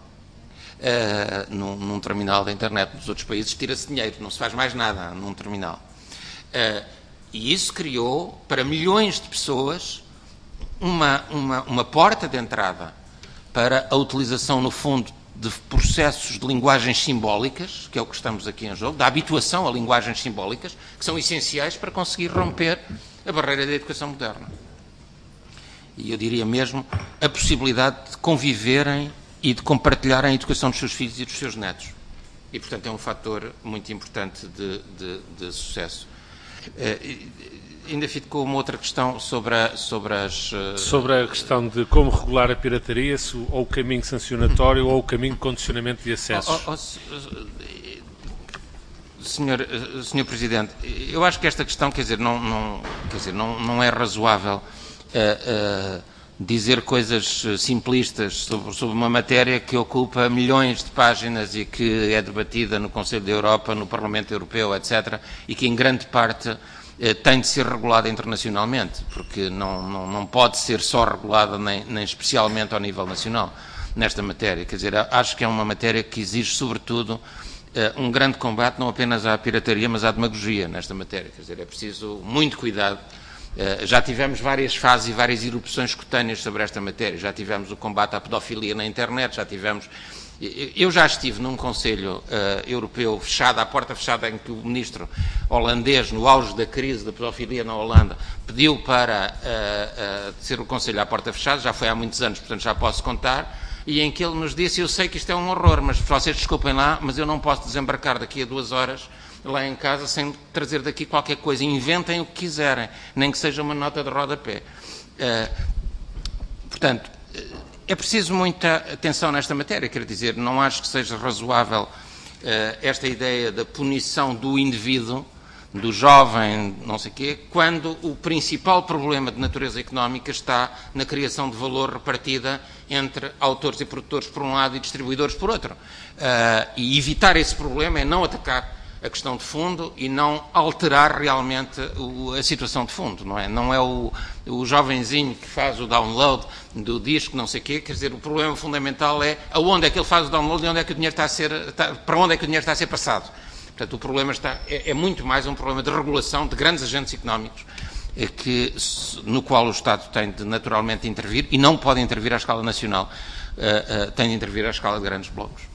Uh, num, num terminal da internet dos outros países tira-se dinheiro, não se faz mais nada num terminal. Uh, e isso criou, para milhões de pessoas, uma, uma, uma porta de entrada para a utilização, no fundo, de processos de linguagens simbólicas, que é o que estamos aqui em jogo, da habituação a linguagens simbólicas, que são essenciais para conseguir romper a barreira da educação moderna. E eu diria mesmo a possibilidade de conviverem e de compartilharem a educação dos seus filhos e dos seus netos. E, portanto, é um fator muito importante de, de, de sucesso. ainda ficou uma outra questão sobre, a, sobre as... Uh... Sobre a questão de como regular a pirataria, se, ou o caminho sancionatório ou o caminho de condicionamento de acessos. Oh, oh, oh, senhor, senhor Presidente, eu acho que esta questão, quer dizer, não, não, quer dizer, não, não é razoável uh, uh, dizer coisas simplistas sobre, sobre uma matéria que ocupa milhões de páginas e que é debatida no Conselho da Europa, no Parlamento Europeu, etcétera, e que em grande parte eh, tem de ser regulada internacionalmente, porque não, não, não pode ser só regulada nem, nem especialmente ao nível nacional nesta matéria. Quer dizer, acho que é uma matéria que exige, sobretudo, eh, um grande combate não apenas à pirataria, mas à demagogia nesta matéria. Quer dizer, é preciso muito cuidado. Uh, já tivemos várias fases e várias erupções escutâneas sobre esta matéria. Já tivemos o combate à pedofilia na internet, já tivemos... Eu já estive num Conselho uh, Europeu fechado, à porta fechada, em que o ministro holandês, no auge da crise da pedofilia na Holanda, pediu para uh, uh, ser o Conselho à porta fechada, já foi há muitos anos, portanto já posso contar, e em que ele nos disse, eu sei que isto é um horror, mas vocês desculpem lá, mas eu não posso desembarcar daqui a duas horas lá em casa sem trazer daqui qualquer coisa. Inventem o que quiserem, nem que seja uma nota de rodapé. Uh, portanto, é preciso muita atenção nesta matéria. Quero dizer, não acho que seja razoável uh, esta ideia da punição do indivíduo, do jovem, não sei o quê, quando o principal problema de natureza económica está na criação de valor repartida entre autores e produtores por um lado e distribuidores por outro. Uh, e evitar esse problema é não atacar a questão de fundo e não alterar realmente o, a situação de fundo, não é? Não é o, o jovenzinho que faz o download do disco, não sei o quê, quer dizer, o problema fundamental é aonde é que ele faz o download e onde é que o dinheiro está a ser, está, para onde é que o dinheiro está a ser passado. Portanto, o problema está, é, é muito mais um problema de regulação de grandes agentes económicos, é que, no qual o Estado tem de naturalmente intervir e não pode intervir à escala nacional, uh, uh, tem de intervir à escala de grandes blocos.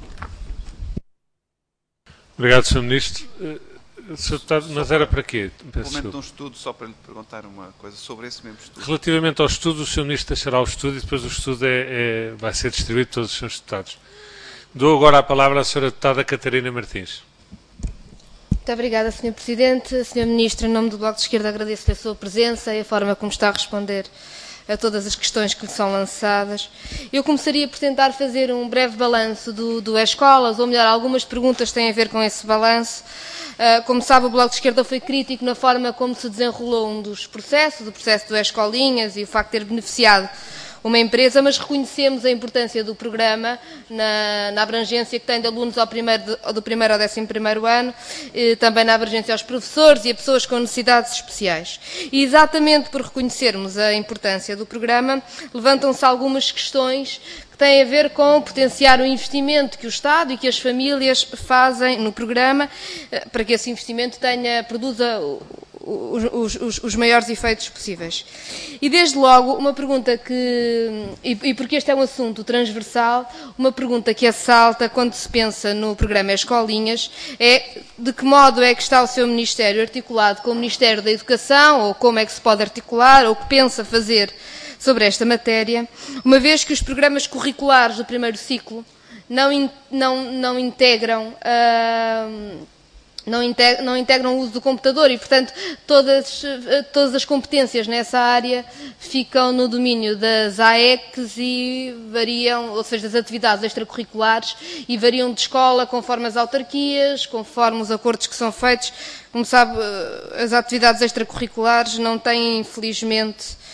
Obrigado, senhor Ministro. senhor Deputado, mas era para quê? Complemento de um estudo, só para lhe perguntar uma coisa sobre esse mesmo estudo. Relativamente ao estudo, o senhor Ministro deixará o estudo e depois o estudo é, é, vai ser distribuído a todos os senhores deputados. Dou agora a palavra à senhora Deputada Catarina Martins. Muito obrigada, senhor Presidente. senhor Ministro, em nome do Bloco de Esquerda, agradeço-lhe a sua presença e a forma como está a responder a todas as questões que lhe são lançadas. Eu começaria por tentar fazer um breve balanço do, do E-Escolas, ou melhor, algumas perguntas têm a ver com esse balanço. Uh, como sabe, o Bloco de Esquerda foi crítico na forma como se desenrolou um dos processos, o processo do E-Escolinhas e o facto de ter beneficiado uma empresa, mas reconhecemos a importância do programa na, na abrangência que tem de alunos ao primeiro, do primeiro ao décimo primeiro ano, e também na abrangência aos professores e a pessoas com necessidades especiais. E exatamente por reconhecermos a importância do programa, levantam-se algumas questões que têm a ver com potenciar o investimento que o Estado e que as famílias fazem no programa, para que esse investimento tenha, produza Os, os, os maiores efeitos possíveis. E desde logo, uma pergunta que, e, e porque este é um assunto transversal, uma pergunta que assalta quando se pensa no programa Escolinhas é de que modo é que está o seu Ministério articulado com o Ministério da Educação, ou como é que se pode articular, ou o que pensa fazer sobre esta matéria, uma vez que os programas curriculares do primeiro ciclo não, in, não, não integram uh, Não integram, não integram o uso do computador e, portanto, todas, todas as competências nessa área ficam no domínio das A E Cs e variam, ou seja, das atividades extracurriculares, e variam de escola conforme as autarquias, conforme os acordos que são feitos. Como sabe, as atividades extracurriculares não têm, infelizmente,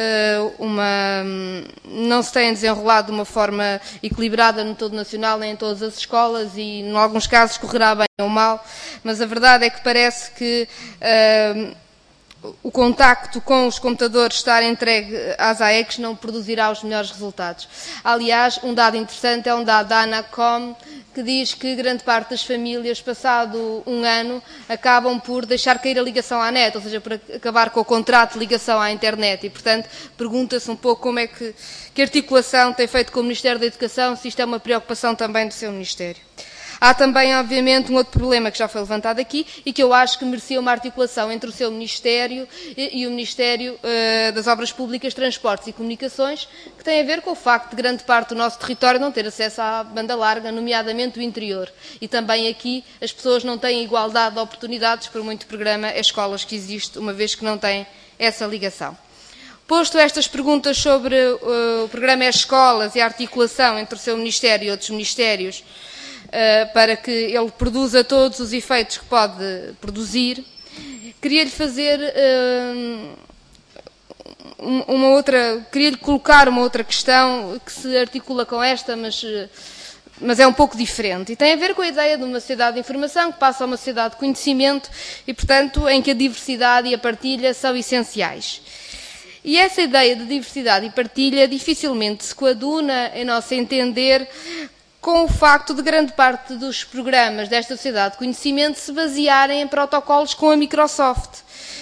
uma, não se têm desenrolado de uma forma equilibrada no todo nacional, nem em todas as escolas, e em alguns casos correrá bem ou mal, mas a verdade é que parece que uh, o contacto com os computadores estar entregue às A E Cs não produzirá os melhores resultados. Aliás, um dado interessante é um dado da ANACOM, que diz que grande parte das famílias, passado um ano, acabam por deixar cair a ligação à net, ou seja, por acabar com o contrato de ligação à internet. E, portanto, pergunta-se um pouco como é que, que articulação tem feito com o Ministério da Educação, se isto é uma preocupação também do seu Ministério. Há também, obviamente, um outro problema que já foi levantado aqui e que eu acho que merecia uma articulação entre o seu Ministério e, e o Ministério uh, das Obras Públicas, Transportes e Comunicações, que tem a ver com o facto de grande parte do nosso território não ter acesso à banda larga, nomeadamente o interior. E também aqui as pessoas não têm igualdade de oportunidades por muito programa as escolas que existe, uma vez que não têm essa ligação. Posto estas perguntas sobre uh, o programa Escolas e a articulação entre o seu Ministério e outros Ministérios, uh, para que ele produza todos os efeitos que pode produzir, queria-lhe fazer uh, uma outra, queria-lhe colocar uma outra questão que se articula com esta, mas, mas é um pouco diferente. E tem a ver com a ideia de uma sociedade de informação que passa a uma sociedade de conhecimento e, portanto, em que a diversidade e a partilha são essenciais. E essa ideia de diversidade e partilha dificilmente se coaduna, em nosso entender, com o facto de grande parte dos programas desta sociedade de conhecimento se basearem em protocolos com a Microsoft.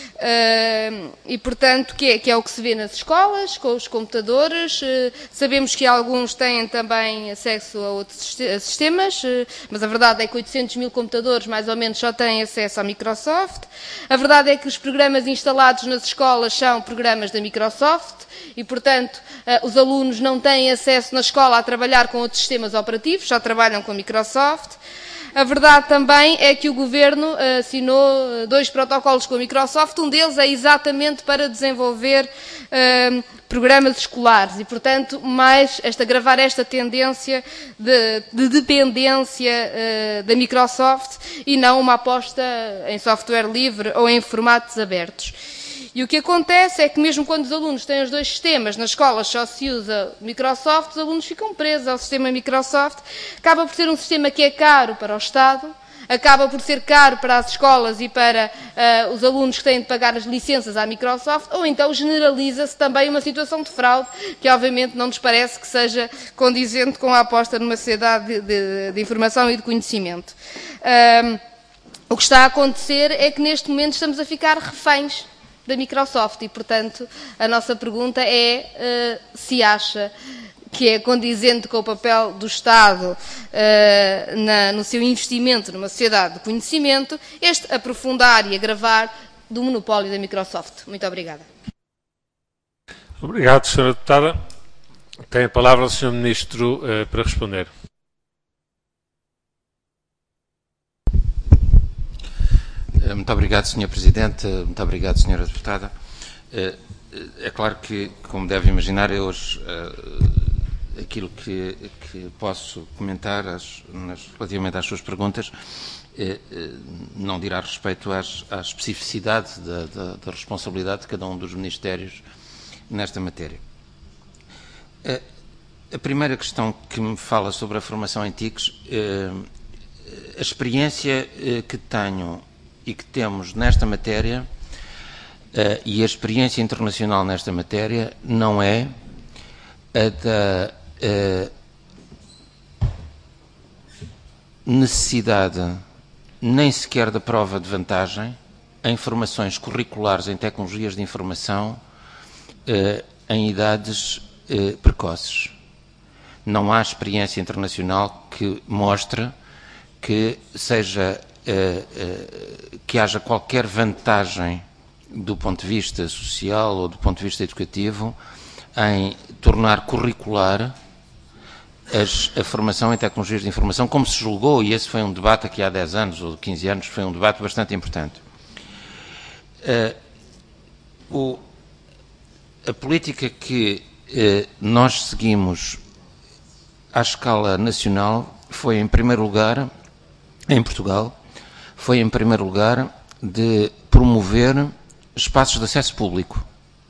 Uh, e, portanto, que é, que é o que se vê nas escolas, com os computadores. Uh, sabemos que alguns têm também acesso a outros sistemas, uh, mas a verdade é que oitocentos mil computadores, mais ou menos, só têm acesso à Microsoft. A verdade é que os programas instalados nas escolas são programas da Microsoft e, portanto, uh, os alunos não têm acesso na escola a trabalhar com outros sistemas operativos, só trabalham com a Microsoft. A verdade também é que o Governo assinou dois protocolos com a Microsoft, um deles é exatamente para desenvolver uh, programas escolares e, portanto, mais esta, agravar esta tendência de, de dependência uh, da Microsoft e não uma aposta em software livre ou em formatos abertos. E o que acontece é que mesmo quando os alunos têm os dois sistemas, nas escolas só se usa Microsoft, os alunos ficam presos ao sistema Microsoft, acaba por ser um sistema que é caro para o Estado, acaba por ser caro para as escolas e para uh, os alunos que têm de pagar as licenças à Microsoft, ou então generaliza-se também uma situação de fraude, que obviamente não nos parece que seja condizente com a aposta numa sociedade de, de, de informação e de conhecimento. Um, o que está a acontecer é que neste momento estamos a ficar reféns da Microsoft e, portanto, a nossa pergunta é uh, se acha que é condizente com o papel do Estado uh, na, no seu investimento numa sociedade de conhecimento, este aprofundar e agravar do monopólio da Microsoft. Muito obrigada. Obrigado, senhora Deputada. Tem a palavra o senhor Ministro uh, para responder. Muito obrigado, senhor Presidente. Muito obrigado, senhora Deputada. É claro que, como deve imaginar, eu hoje, aquilo que, que posso comentar as, nas, relativamente às suas perguntas não dirá respeito às, à especificidade da, da, da responsabilidade de cada um dos ministérios nesta matéria. A primeira questão que me fala sobre a formação em T I Cs, a experiência que tenho e que temos nesta matéria uh, e a experiência internacional nesta matéria não é a da uh, necessidade nem sequer da prova de vantagem em formações curriculares em tecnologias de informação uh, em idades uh, precoces. Não há experiência internacional que mostre que seja Uh, uh, que haja qualquer vantagem do ponto de vista social ou do ponto de vista educativo em tornar curricular as, a formação em tecnologias de informação, como se julgou, e esse foi um debate aqui há dez anos ou quinze anos, foi um debate bastante importante. Uh, o, a política que uh, nós seguimos à escala nacional foi, em primeiro lugar, em Portugal, foi, em primeiro lugar, de promover espaços de acesso público,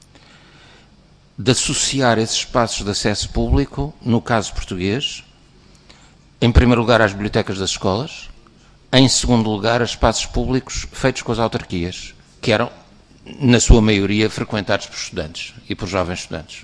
de associar esses espaços de acesso público, no caso português, em primeiro lugar às bibliotecas das escolas, em segundo lugar a espaços públicos feitos com as autarquias, que eram, na sua maioria, frequentados por estudantes e por jovens estudantes.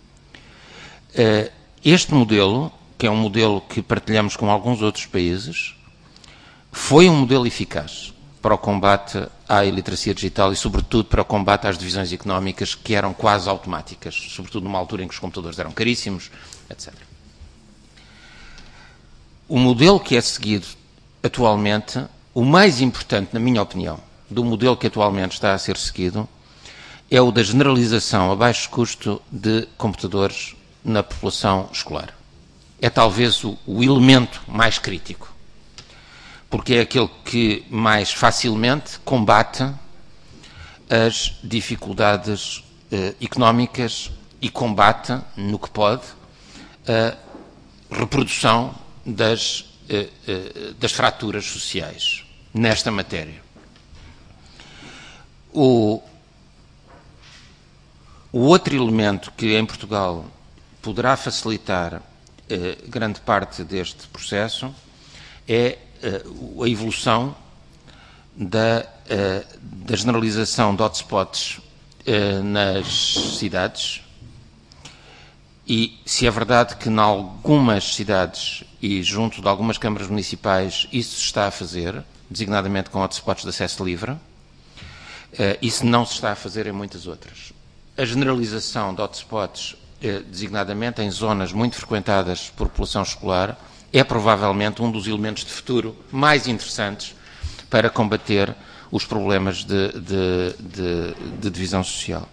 Este modelo, que é um modelo que partilhamos com alguns outros países, foi um modelo eficaz para o combate à iliteracia digital e, sobretudo, para o combate às divisões económicas que eram quase automáticas, sobretudo numa altura em que os computadores eram caríssimos, etcétera. O modelo que é seguido atualmente, o mais importante, na minha opinião, do modelo que atualmente está a ser seguido, é o da generalização a baixo custo de computadores na população escolar. É talvez o, o elemento mais crítico, porque é aquele que mais facilmente combate as dificuldades eh, económicas e combate, no que pode, a reprodução das, eh, eh, das fraturas sociais nesta matéria. O, o outro elemento que em Portugal poderá facilitar eh, grande parte deste processo é eh, a evolução da, eh, da generalização de hotspots eh, nas cidades. E se é verdade que em algumas cidades e junto de algumas câmaras municipais isso se está a fazer, designadamente com hotspots de acesso livre, isso não se está a fazer em muitas outras. A generalização de hotspots, designadamente em zonas muito frequentadas por população escolar, é provavelmente um dos elementos de futuro mais interessantes para combater os problemas de, de, de, de divisão social.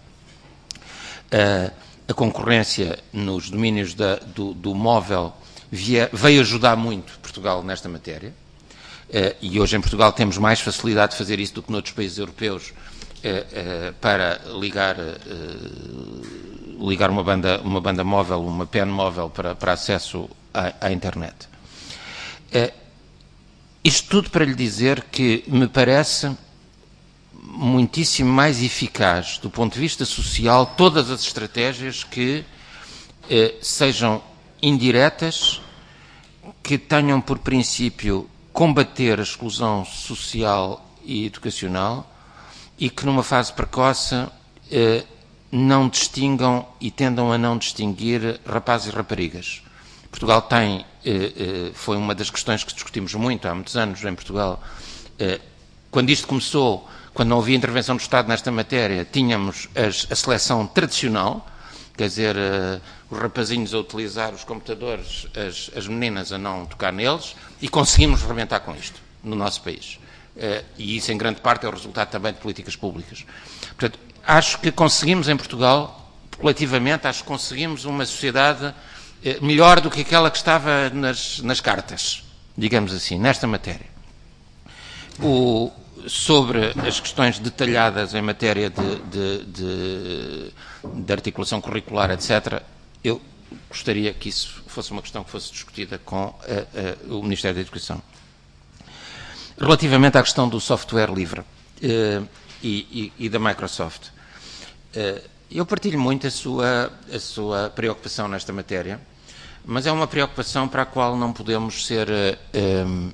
A concorrência nos domínios da, do, do móvel via, veio ajudar muito Portugal nesta matéria, uh, e hoje em Portugal temos mais facilidade de fazer isso do que noutros países europeus uh, uh, para ligar, uh, ligar uma, banda, uma banda móvel, uma pen móvel para, para acesso à, à internet. Uh, isto tudo para lhe dizer que me parece muitíssimo mais eficaz do ponto de vista social todas as estratégias que eh, sejam indiretas, que tenham por princípio combater a exclusão social e educacional e que numa fase precoce eh, não distingam e tendam a não distinguir rapazes e raparigas. Portugal tem, eh, eh, foi uma das questões que discutimos muito há muitos anos em Portugal, eh, quando isto começou. Quando não havia intervenção do Estado nesta matéria, tínhamos as, a seleção tradicional, quer dizer, uh, os rapazinhos a utilizar os computadores, as, as meninas a não tocar neles, e conseguimos rebentar com isto no nosso país. Uh, e isso, em grande parte, é o resultado também de políticas públicas. Portanto, acho que conseguimos em Portugal, coletivamente, acho que conseguimos uma sociedade uh, melhor do que aquela que estava nas, nas cartas, digamos assim, nesta matéria. O... Sobre as questões detalhadas em matéria de, de, de, de articulação curricular, etcétera, eu gostaria que isso fosse uma questão que fosse discutida com a, a, o Ministério da Educação. Relativamente à questão do software livre uh, e, e, e da Microsoft, uh, eu partilho muito a sua, a sua preocupação nesta matéria, mas é uma preocupação para a qual não podemos ser... Uh, um,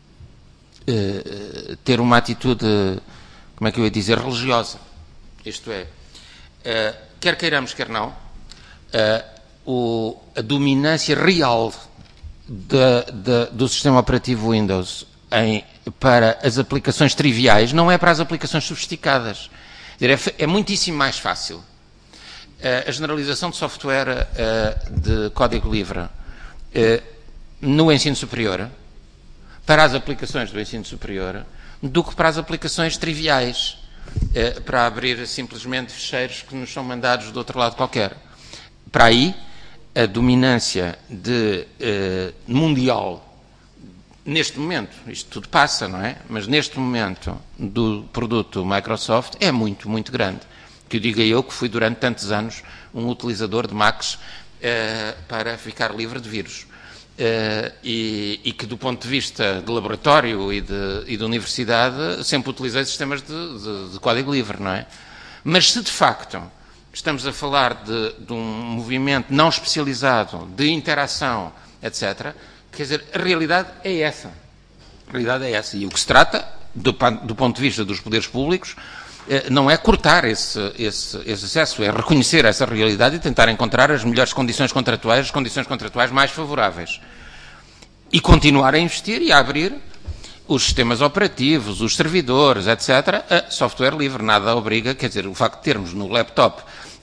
Uh, ter uma atitude, como é que eu ia dizer, religiosa. Isto é, uh, quer queiramos, quer não, uh, o, a dominância real de, de, do sistema operativo Windows em, para as aplicações triviais não é para as aplicações sofisticadas. Quer dizer, é, é muitíssimo mais fácil. Uh, a generalização de software uh, de código livre uh, no ensino superior, para as aplicações do ensino superior, do que para as aplicações triviais, eh, para abrir simplesmente ficheiros que nos são mandados do outro lado qualquer. Para aí, a dominância de, eh, mundial, neste momento, isto tudo passa, não é? Mas neste momento, do produto Microsoft é muito, muito grande. Que eu diga eu que fui durante tantos anos um utilizador de Macs eh, para ficar livre de vírus. Uh, e, e que do ponto de vista de laboratório e de, e de universidade sempre utilizei sistemas de, de, de código livre, não é? Mas se de facto estamos a falar de, de um movimento não especializado, de interação, etcétera, quer dizer, a realidade é essa. A realidade é essa. E o que se trata, do, do ponto de vista dos poderes públicos, uh, não é cortar esse, esse, esse acesso, é reconhecer essa realidade e tentar encontrar as melhores condições contratuais, as condições contratuais mais favoráveis. E continuar a investir e a abrir os sistemas operativos, os servidores, etcétera, a software livre. Nada obriga, quer dizer, o facto de termos no laptop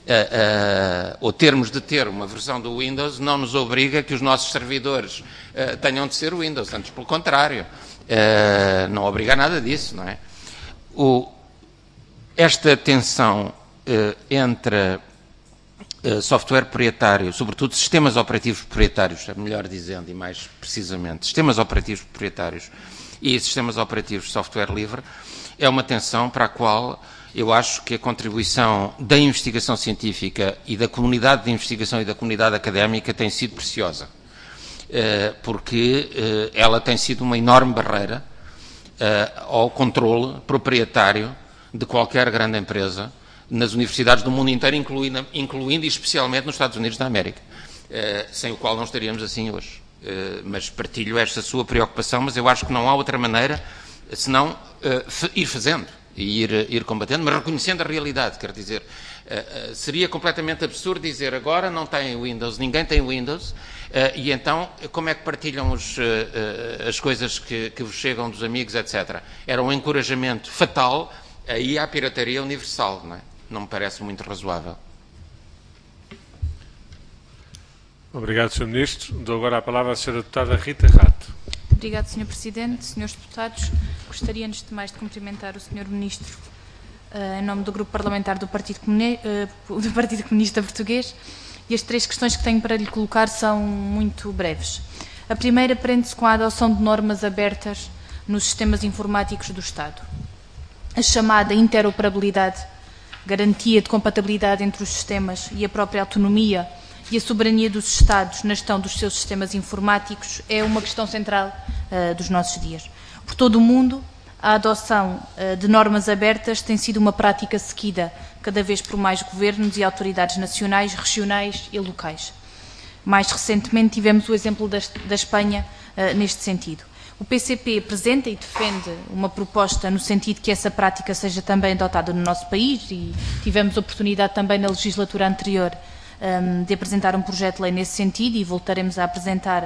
uh, ou termos de ter uma versão do Windows não nos obriga que os nossos servidores uh, tenham de ser Windows, antes pelo contrário. Uh, não obriga a nada disso, não é? O, esta tensão uh, entre uh, software proprietário, sobretudo sistemas operativos proprietários, é melhor dizendo e mais precisamente, sistemas operativos proprietários e sistemas operativos de software livre, é uma tensão para a qual eu acho que a contribuição da investigação científica e da comunidade de investigação e da comunidade académica tem sido preciosa, porque ela tem sido uma enorme barreira ao controle proprietário de qualquer grande empresa nas universidades do mundo inteiro, incluindo, incluindo e especialmente nos Estados Unidos da América, sem o qual não estaríamos assim hoje. Mas partilho esta sua preocupação, mas eu acho que não há outra maneira senão ir fazendo e ir, ir combatendo, mas reconhecendo a realidade, quer dizer, uh, uh, seria completamente absurdo dizer agora não tem Windows, ninguém tem Windows, uh, e então como é que partilham os, uh, uh, as coisas que, que vos chegam dos amigos, etcétera. Era um encorajamento fatal aí à pirataria universal, não é? Não me parece muito razoável. Obrigado, senhor Ministro. Dou agora a palavra à senhora deputada Rita Rato. Obrigado, senhor Presidente. Senhores deputados, gostaria, antes de mais, de cumprimentar o senhor Ministro uh, em nome do Grupo Parlamentar do Partido, Comune... uh, do Partido Comunista Português, e as três questões que tenho para lhe colocar são muito breves. A primeira prende-se com a adoção de normas abertas nos sistemas informáticos do Estado. A chamada interoperabilidade, garantia de compatibilidade entre os sistemas e a própria autonomia e a soberania dos Estados na gestão dos seus sistemas informáticos é uma questão central uh, dos nossos dias. Por todo o mundo, a adoção uh, de normas abertas tem sido uma prática seguida cada vez por mais governos e autoridades nacionais, regionais e locais. Mais recentemente tivemos o exemplo da, da Espanha uh, neste sentido. O P C P apresenta e defende uma proposta no sentido que essa prática seja também adotada no nosso país, e tivemos oportunidade também na legislatura anterior Um, de apresentar um projeto de lei nesse sentido, e voltaremos a apresentar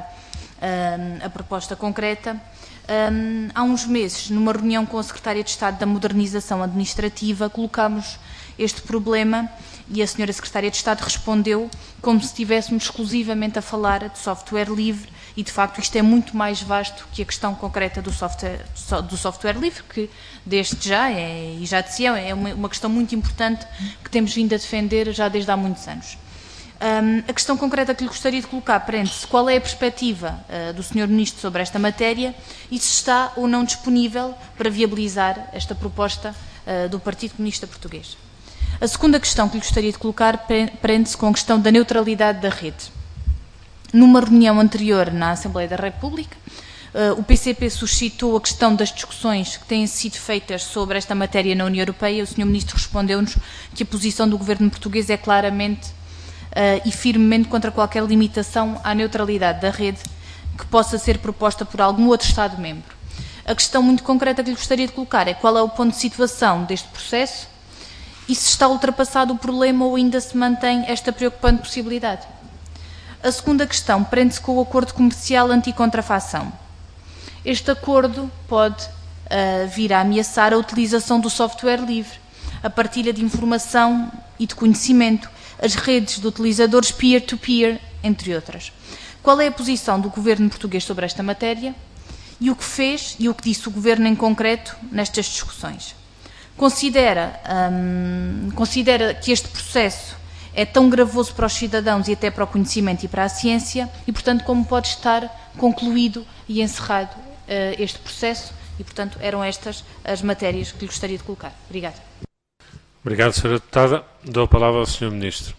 um, a proposta concreta. Um, há uns meses, numa reunião com a Secretária de Estado da Modernização Administrativa, colocámos este problema e a senhora Secretária de Estado respondeu como se estivéssemos exclusivamente a falar de software livre, e de facto isto é muito mais vasto que a questão concreta do software, do software livre, que desde já, é, e já dizia, é uma, uma questão muito importante que temos vindo a defender já desde há muitos anos. Um, a questão concreta que lhe gostaria de colocar prende-se: qual é a perspectiva uh, do senhor Ministro sobre esta matéria e se está ou não disponível para viabilizar esta proposta uh, do Partido Comunista Português. A segunda questão que lhe gostaria de colocar prende-se com a questão da neutralidade da rede. Numa reunião anterior na Assembleia da República, uh, o P C P suscitou a questão das discussões que têm sido feitas sobre esta matéria na União Europeia. O senhor Ministro respondeu-nos que a posição do Governo português é claramente Uh, e firmemente contra qualquer limitação à neutralidade da rede que possa ser proposta por algum outro Estado-membro. A questão muito concreta que lhe gostaria de colocar é: qual é o ponto de situação deste processo e se está ultrapassado o problema ou ainda se mantém esta preocupante possibilidade. A segunda questão prende-se com o acordo comercial anti-contrafação. Este acordo pode uh, vir a ameaçar a utilização do software livre, a partilha de informação e de conhecimento, as redes de utilizadores peer-to-peer, entre outras. Qual é a posição do Governo português sobre esta matéria e o que fez e o que disse o Governo em concreto nestas discussões? Considera, hum, considera que este processo é tão gravoso para os cidadãos e até para o conhecimento e para a ciência e, portanto, como pode estar concluído e encerrado uh, este processo? E, portanto, eram estas as matérias que lhe gostaria de colocar. Obrigada. Obrigado, senhora Deputada. Dou a palavra ao senhor Ministro.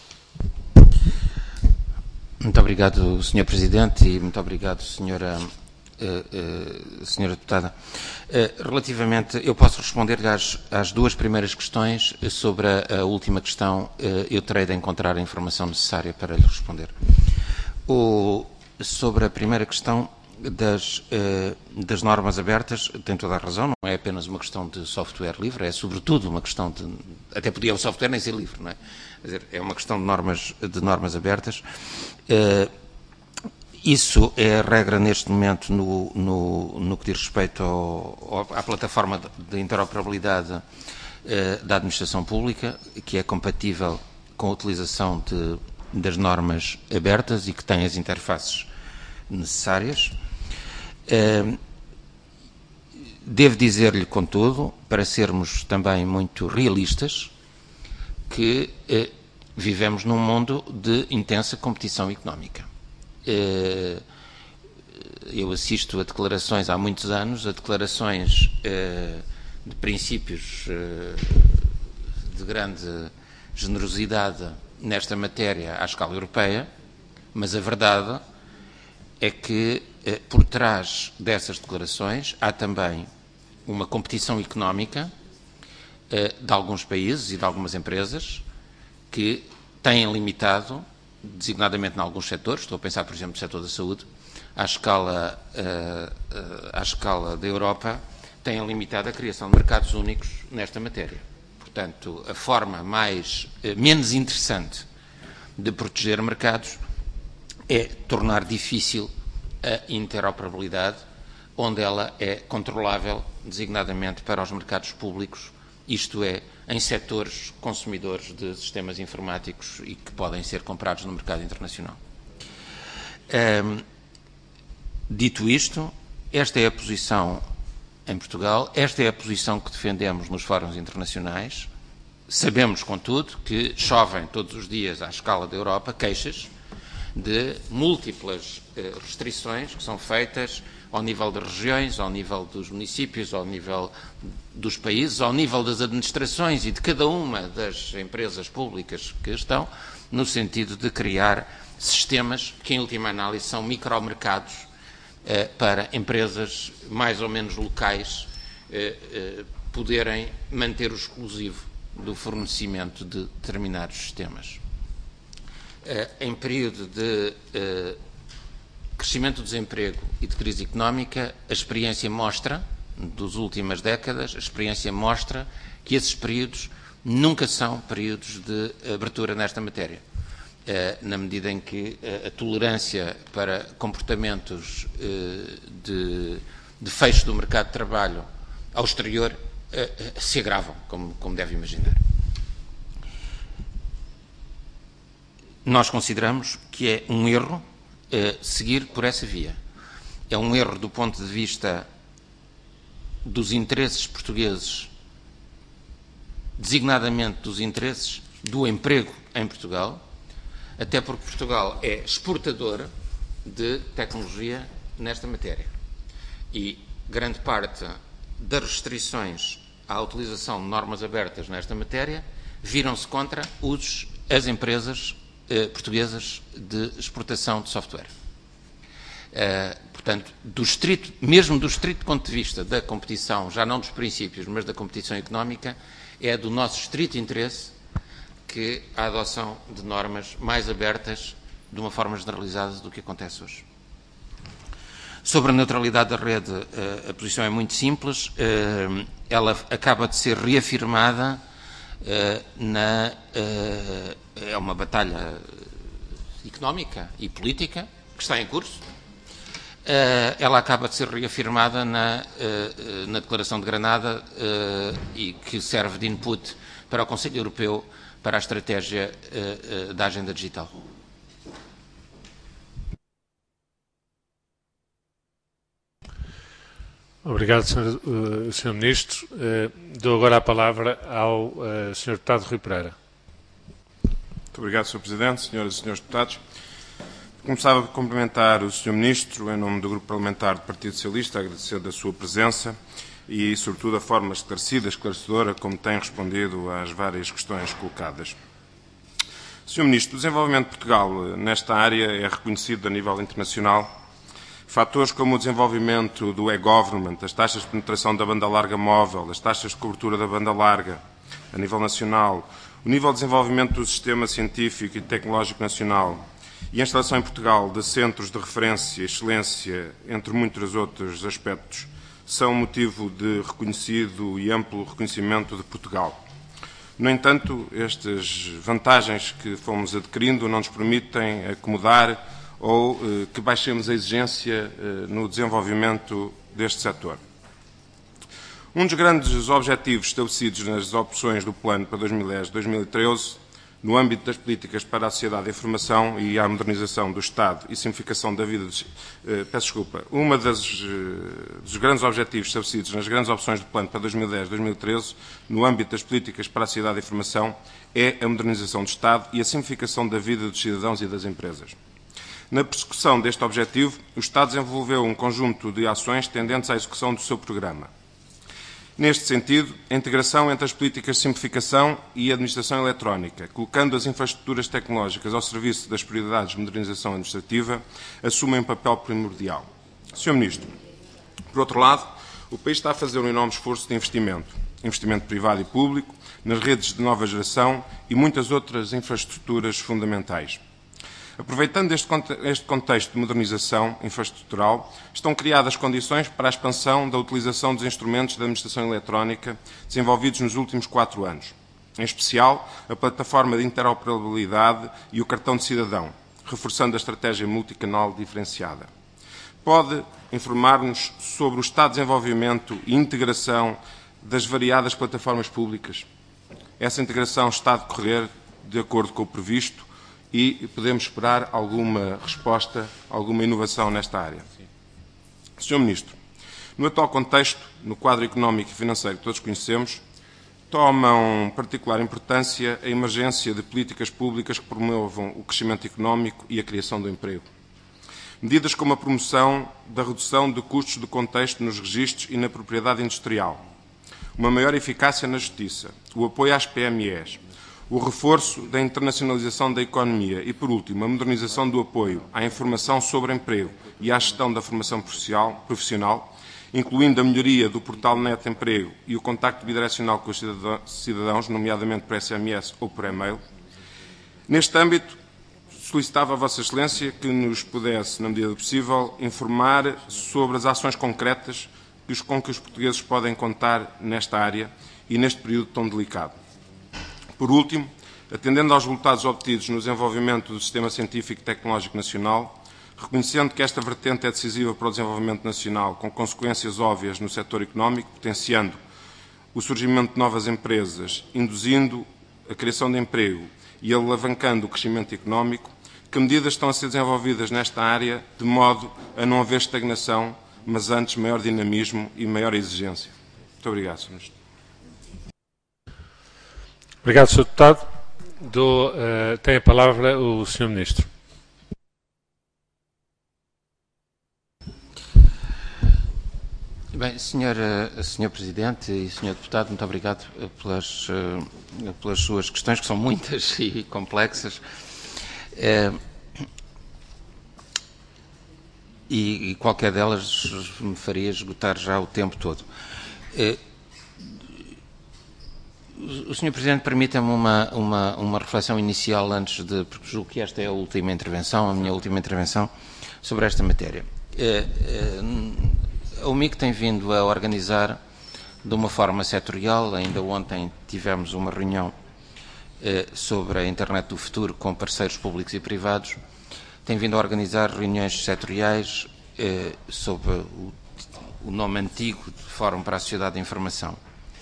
Muito obrigado, senhor Presidente, e muito obrigado, senhora, uh, uh, senhora Deputada. Uh, relativamente, eu posso responder-lhe às, às duas primeiras questões. Sobre a, a última questão, uh, eu terei de encontrar a informação necessária para lhe responder. O, sobre a primeira questão das, uh, das normas abertas, tem toda a razão, não é apenas uma questão de software livre, é sobretudo uma questão de... Até podia o software nem ser livre, não é? Quer dizer, é uma questão de normas, de normas abertas. Uh, isso é a regra neste momento no, no, no que diz respeito ao, ao, à plataforma de interoperabilidade uh, da administração pública, que é compatível com a utilização de, das normas abertas e que têm as interfaces necessárias. Uh, devo dizer-lhe, contudo, para sermos também muito realistas, que uh, vivemos num mundo de intensa competição económica. Uh, eu assisto a declarações há muitos anos, a declarações uh, de princípios uh, de grande generosidade nesta matéria à escala europeia, mas a verdade é que uh, por trás dessas declarações há também uma competição económica uh, de alguns países e de algumas empresas que têm limitado, designadamente em alguns setores, estou a pensar, por exemplo, no setor da saúde, à escala, uh, uh, à escala da Europa, têm limitado a criação de mercados únicos nesta matéria. Portanto, a forma mais, uh, menos interessante de proteger mercados é tornar difícil a interoperabilidade, onde ela é controlável, designadamente para os mercados públicos, isto é, em setores consumidores de sistemas informáticos e que podem ser comprados no mercado internacional. Um, dito isto, esta é a posição em Portugal, esta é a posição que defendemos nos fóruns internacionais. Sabemos, contudo, que chovem todos os dias à escala da Europa queixas de múltiplas uh, restrições que são feitas ao nível das regiões, ao nível dos municípios, ao nível dos países, ao nível das administrações e de cada uma das empresas públicas que estão, no sentido de criar sistemas que, em última análise, são micromercados eh, para empresas mais ou menos locais eh, eh, poderem manter o exclusivo do fornecimento de determinados sistemas. Eh, em período de eh, crescimento do desemprego e de crise económica, a experiência mostra, das últimas décadas, a experiência mostra que esses períodos nunca são períodos de abertura nesta matéria. Na medida em que a tolerância para comportamentos de, de fecho do mercado de trabalho ao exterior se agravam, como, como deve imaginar. Nós consideramos que é um erro Uh, seguir por essa via. É um erro do ponto de vista dos interesses portugueses, designadamente dos interesses do emprego em Portugal, até porque Portugal é exportador de tecnologia nesta matéria. E grande parte das restrições à utilização de normas abertas nesta matéria viram-se contra os, as empresas Eh, portuguesas de exportação de software. Eh, portanto, do estrito, mesmo do estrito ponto de vista da competição, já não dos princípios, mas da competição económica, é do nosso estrito interesse que a adoção de normas mais abertas de uma forma generalizada do que acontece hoje. Sobre a neutralidade da rede, eh, a posição é muito simples. Eh, ela acaba de ser reafirmada eh, na... Eh, é uma batalha económica e política que está em curso. Uh, ela acaba de ser reafirmada na, uh, na Declaração de Granada uh, e que serve de input para o Conselho Europeu para a estratégia uh, uh, da agenda digital. Obrigado, senhor, uh, senhor Ministro. Uh, dou agora a palavra ao uh, senhor Deputado Rui Pereira. Muito obrigado, senhor Presidente, senhoras e senhores deputados. Começava por cumprimentar o senhor Ministro, em nome do Grupo Parlamentar do Partido Socialista, agradecendo a sua presença e, sobretudo, a forma esclarecida, esclarecedora, como tem respondido às várias questões colocadas. senhor Ministro, o desenvolvimento de Portugal nesta área é reconhecido a nível internacional. Fatores como o desenvolvimento do e-government, as taxas de penetração da banda larga móvel, as taxas de cobertura da banda larga a nível nacional, o nível de desenvolvimento do sistema científico e tecnológico nacional e a instalação em Portugal de centros de referência e excelência, entre muitos outros aspectos, são motivo de reconhecido e amplo reconhecimento de Portugal. No entanto, estas vantagens que fomos adquirindo não nos permitem acomodar ou eh, que baixemos a exigência eh, no desenvolvimento deste setor. Um dos grandes objetivos estabelecidos nas opções do plano para dois mil e dez a dois mil e treze no âmbito das políticas para a sociedade de informação e a modernização do Estado e simplificação da vida, de, eh, peço desculpa, uma das, eh, dos grandes objetivos estabelecidos nas grandes opções do plano para dois mil e dez a dois mil e treze, no âmbito das políticas para a sociedade de informação, é a modernização do Estado e a simplificação da vida dos cidadãos e das empresas. Na persecução deste objetivo, o Estado desenvolveu um conjunto de ações tendentes à execução do seu programa. Neste sentido, a integração entre as políticas de simplificação e administração eletrónica, colocando as infraestruturas tecnológicas ao serviço das prioridades de modernização administrativa, assume um papel primordial. senhor Ministro, por outro lado, o país está a fazer um enorme esforço de investimento, investimento privado e público, nas redes de nova geração e muitas outras infraestruturas fundamentais. Aproveitando este contexto de modernização infraestrutural, estão criadas condições para a expansão da utilização dos instrumentos da administração eletrónica desenvolvidos nos últimos quatro anos. Em especial, a plataforma de interoperabilidade e o cartão de cidadão, reforçando a estratégia multicanal diferenciada. Pode informar-nos sobre o estado de desenvolvimento e integração das variadas plataformas públicas? Essa integração está a decorrer de acordo com o previsto e podemos esperar alguma resposta, alguma inovação nesta área. senhor Ministro, no atual contexto, no quadro económico e financeiro que todos conhecemos, tomam particular importância a emergência de políticas públicas que promovam o crescimento económico e a criação do emprego. Medidas como a promoção da redução de custos do contexto nos registros e na propriedade industrial, uma maior eficácia na justiça, o apoio às P M Es, o reforço da internacionalização da economia e, por último, a modernização do apoio à informação sobre emprego e à gestão da formação profissional, incluindo a melhoria do portal Net Emprego e o contacto bidirecional com os cidadãos, nomeadamente por S M S ou por e-mail. Neste âmbito, solicitava a Vossa Excelência que nos pudesse, na medida do possível, informar sobre as ações concretas com que os portugueses podem contar nesta área e neste período tão delicado. Por último, atendendo aos resultados obtidos no desenvolvimento do Sistema Científico e Tecnológico Nacional, reconhecendo que esta vertente é decisiva para o desenvolvimento nacional, com consequências óbvias no setor económico, potenciando o surgimento de novas empresas, induzindo a criação de emprego e alavancando o crescimento económico, que medidas estão a ser desenvolvidas nesta área de modo a não haver estagnação, mas antes maior dinamismo e maior exigência? Muito obrigado, senhor Ministro. Obrigado, senhor Deputado. Dou, uh, tem a palavra o senhor Ministro. Bem, senhor, senhor Presidente e senhor Deputado, muito obrigado pelas, uh, pelas suas questões, que são muitas e complexas. Uh, e, e qualquer delas me faria esgotar já o tempo todo. Uh, O senhor Presidente, permita-me uma, uma, uma reflexão inicial antes de, porque julgo que esta é a última intervenção, a minha última intervenção, sobre esta matéria. A U M I C tem vindo a organizar de uma forma setorial. Ainda ontem tivemos uma reunião sobre a internet do futuro com parceiros públicos e privados. Tem vindo a organizar reuniões setoriais sob o, o nome antigo de Fórum para a Sociedade da Informação.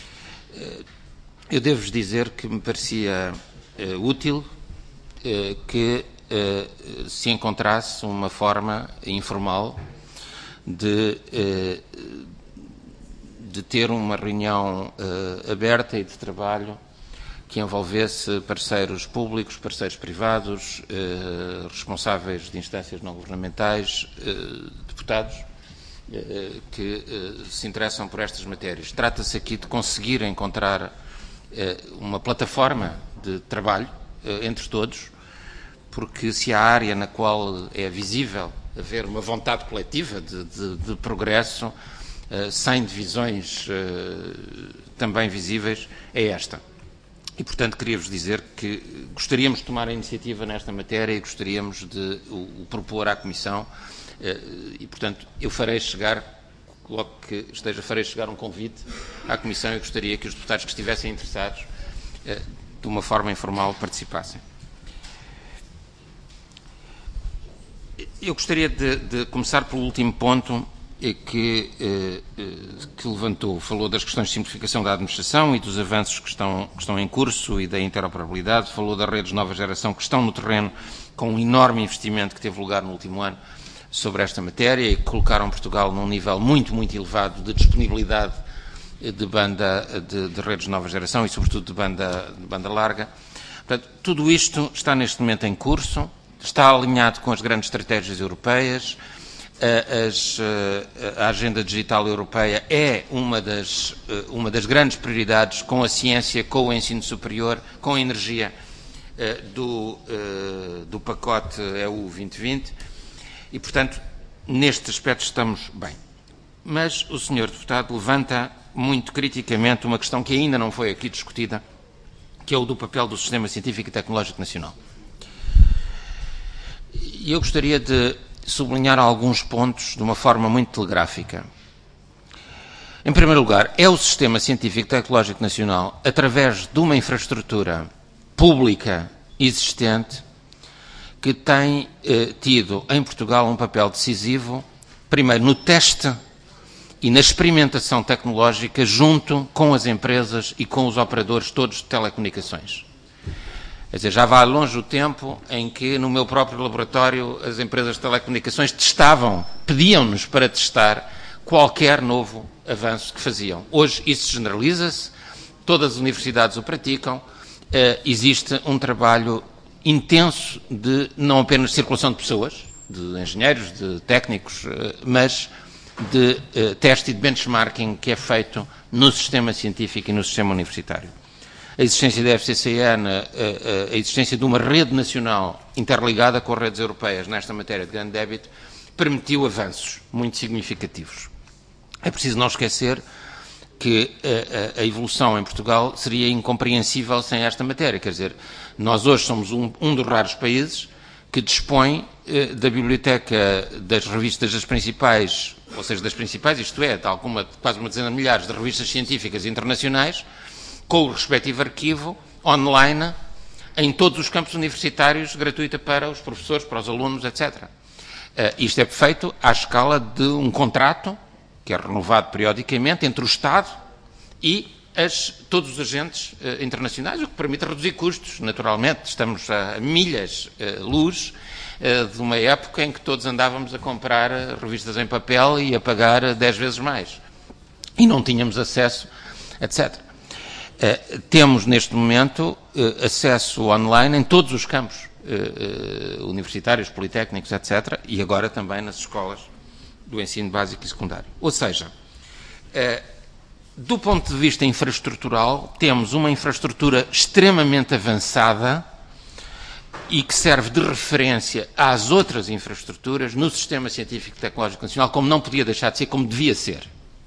Eu devo-vos dizer que me parecia uh, útil uh, que uh, se encontrasse uma forma informal de, uh, de ter uma reunião uh, aberta e de trabalho que envolvesse parceiros públicos, parceiros privados, uh, responsáveis de instâncias não governamentais, uh, deputados, uh, que uh, se interessam por estas matérias. Trata-se aqui de conseguir encontrar uma plataforma de trabalho entre todos, porque se há área na qual é visível haver uma vontade coletiva de, de, de progresso, sem divisões também visíveis, é esta. E, portanto, queria-vos dizer que gostaríamos de tomar a iniciativa nesta matéria e gostaríamos de o, o propor à Comissão e, portanto, eu farei chegar, logo que esteja, farei chegar um convite à Comissão e gostaria que os deputados que estivessem interessados, de uma forma informal, participassem. Eu gostaria de, de começar pelo último ponto que, que levantou, falou das questões de simplificação da administração e dos avanços que estão, que estão em curso e da interoperabilidade, falou das redes de nova geração que estão no terreno com um enorme investimento que teve lugar no último ano sobre esta matéria e que colocaram Portugal num nível muito, muito elevado de disponibilidade de banda de, de redes de nova geração e, sobretudo, de banda, de banda larga. Portanto, tudo isto está neste momento em curso, está alinhado com as grandes estratégias europeias. A, as, a agenda digital europeia é uma das, uma das grandes prioridades com a ciência, com o ensino superior, com a energia do, do pacote E U vinte vinte e, portanto, neste aspecto estamos bem. Mas o senhor deputado levanta muito criticamente uma questão que ainda não foi aqui discutida, que é o do papel do Sistema Científico e Tecnológico Nacional. E eu gostaria de sublinhar alguns pontos de uma forma muito telegráfica. Em primeiro lugar, é o Sistema Científico e Tecnológico Nacional, através de uma infraestrutura pública existente, que tem eh, tido em Portugal um papel decisivo, primeiro no teste e na experimentação tecnológica junto com as empresas e com os operadores todos de telecomunicações. Quer dizer, já vai longe o tempo em que no meu próprio laboratório as empresas de telecomunicações testavam, pediam-nos para testar qualquer novo avanço que faziam. Hoje isso generaliza-se, todas as universidades o praticam, eh, existe um trabalho intenso de não apenas circulação de pessoas, de engenheiros, de técnicos, eh, mas de eh, teste e de benchmarking que é feito no sistema científico e no sistema universitário. A existência da F C C N, a, a, a existência de uma rede nacional interligada com as redes europeias nesta matéria de grande débito, permitiu avanços muito significativos. É preciso não esquecer que a, a, a evolução em Portugal seria incompreensível sem esta matéria. Quer dizer, nós hoje somos um, um dos raros países que dispõe eh, da biblioteca das revistas das principais, ou seja, das principais, isto é, tal como uma, quase uma dezena de milhares de revistas científicas internacionais, com o respectivo arquivo online em todos os campos universitários, gratuita para os professores, para os alunos, etcétera. Uh, isto é feito à escala de um contrato, que é renovado periodicamente, entre o Estado e as, todos os agentes uh, internacionais, o que permite reduzir custos, naturalmente. Estamos a milhas uh, luz uh, de uma época em que todos andávamos a comprar uh, revistas em papel e a pagar uh, dez vezes mais. E não tínhamos acesso, etcétera. Uh, temos, neste momento, uh, acesso online em todos os campos uh, uh, universitários, politécnicos, etcétera, e agora também nas escolas do ensino básico e secundário. Ou seja, uh, do ponto de vista infraestrutural, temos uma infraestrutura extremamente avançada e que serve de referência às outras infraestruturas no Sistema Científico e Tecnológico Nacional, como não podia deixar de ser, como devia ser.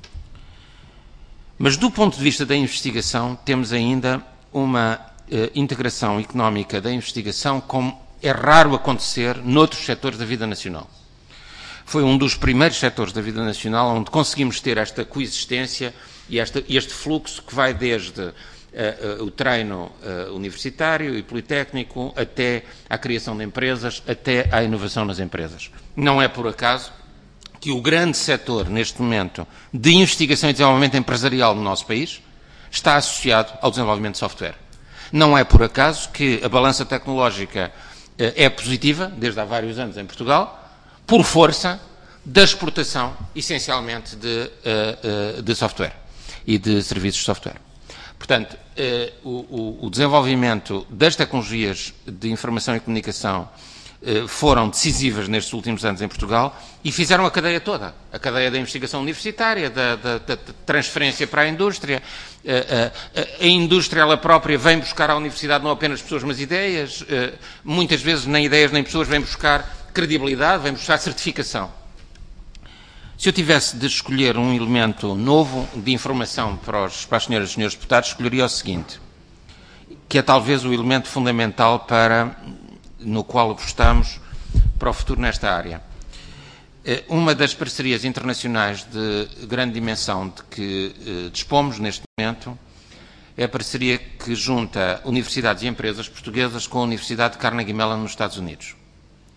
Mas, do ponto de vista da investigação, temos ainda uma eh, integração económica da investigação como é raro acontecer noutros setores da vida nacional. Foi um dos primeiros setores da vida nacional onde conseguimos ter esta coexistência e esta, este fluxo que vai desde uh, uh, o treino uh, universitário e politécnico até à criação de empresas, até à inovação nas empresas. Não é por acaso que o grande setor, neste momento, de investigação e desenvolvimento empresarial no nosso país está associado ao desenvolvimento de software. Não é por acaso que a balança tecnológica uh, é positiva, desde há vários anos em Portugal, por força da exportação, essencialmente, de, uh, uh, de software e de serviços de software. Portanto, uh, o, o desenvolvimento das tecnologias de informação e comunicação uh, foram decisivas nestes últimos anos em Portugal e fizeram a cadeia toda. A cadeia da investigação universitária, da, da, da transferência para a indústria. Uh, uh, a indústria, ela própria, vem buscar à universidade não apenas pessoas, mas ideias. Uh, muitas vezes nem ideias nem pessoas, vem buscar credibilidade, vem buscar certificação. Se eu tivesse de escolher um elemento novo de informação para, os, para as senhoras e senhores deputados, escolheria o seguinte, que é talvez o elemento fundamental para, no qual apostamos para o futuro nesta área. Uma das parcerias internacionais de grande dimensão de que eh, dispomos neste momento é a parceria que junta universidades e empresas portuguesas com a Universidade de Carnegie Mellon nos Estados Unidos.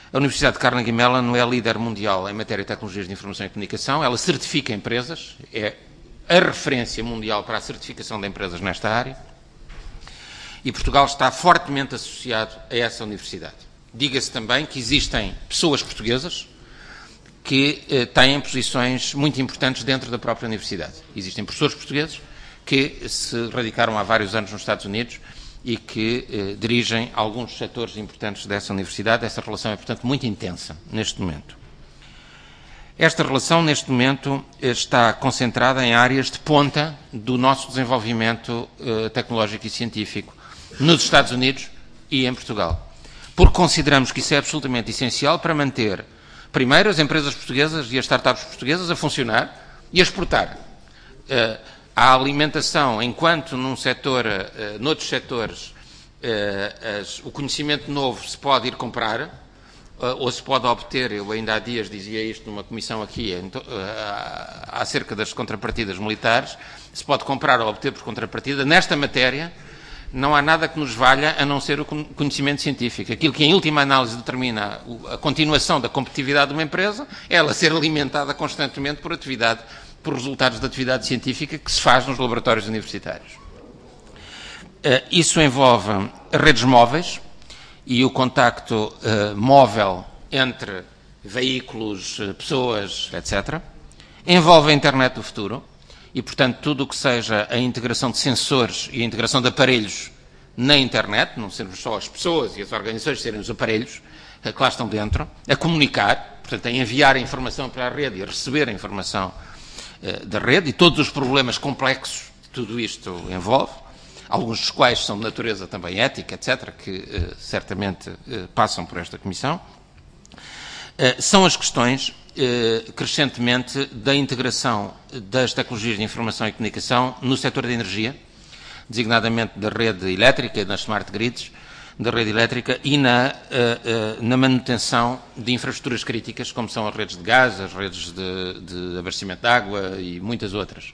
A Universidade de Carnegie Mellon é líder mundial em matéria de tecnologias de informação e comunicação, ela certifica empresas, é a referência mundial para a certificação de empresas nesta área, e Portugal está fortemente associado a essa universidade. Diga-se também que existem pessoas portuguesas que eh, têm posições muito importantes dentro da própria universidade. Existem professores portugueses que se radicaram há vários anos nos Estados Unidos e que eh, dirigem alguns setores importantes dessa universidade. Essa relação é, portanto, muito intensa neste momento. Esta relação, neste momento, está concentrada em áreas de ponta do nosso desenvolvimento eh, tecnológico e científico nos Estados Unidos e em Portugal. Porque consideramos que isso é absolutamente essencial para manter, primeiro, as empresas portuguesas e as startups portuguesas a funcionar e a exportar. Uh, a alimentação, enquanto num setor, uh, noutros setores, uh, as, o conhecimento novo se pode ir comprar, uh, ou se pode obter, eu ainda há dias dizia isto numa comissão aqui, uh, acerca das contrapartidas militares, se pode comprar ou obter por contrapartida. Nesta matéria, não há nada que nos valha a não ser o conhecimento científico. Aquilo que, em última análise, determina a continuação da competitividade de uma empresa é ela ser alimentada constantemente por atividade, por resultados da atividade científica que se faz nos laboratórios universitários. Isso envolve redes móveis e o contacto móvel entre veículos, pessoas, etcétera. Envolve a internet do futuro. E, portanto, tudo o que seja a integração de sensores e a integração de aparelhos na internet, não sermos só as pessoas e as organizações, serem os aparelhos que lá estão dentro, a comunicar, portanto, a enviar a informação para a rede e a receber a informação uh, da rede, e todos os problemas complexos que tudo isto envolve, alguns dos quais são de natureza também ética, etcétera, que uh, certamente uh, passam por esta Comissão, uh, são as questões crescentemente da integração das tecnologias de informação e comunicação no setor da energia, designadamente da rede elétrica, nas smart grids, da rede elétrica e na, na manutenção de infraestruturas críticas, como são as redes de gás, as redes de, de abastecimento de água e muitas outras.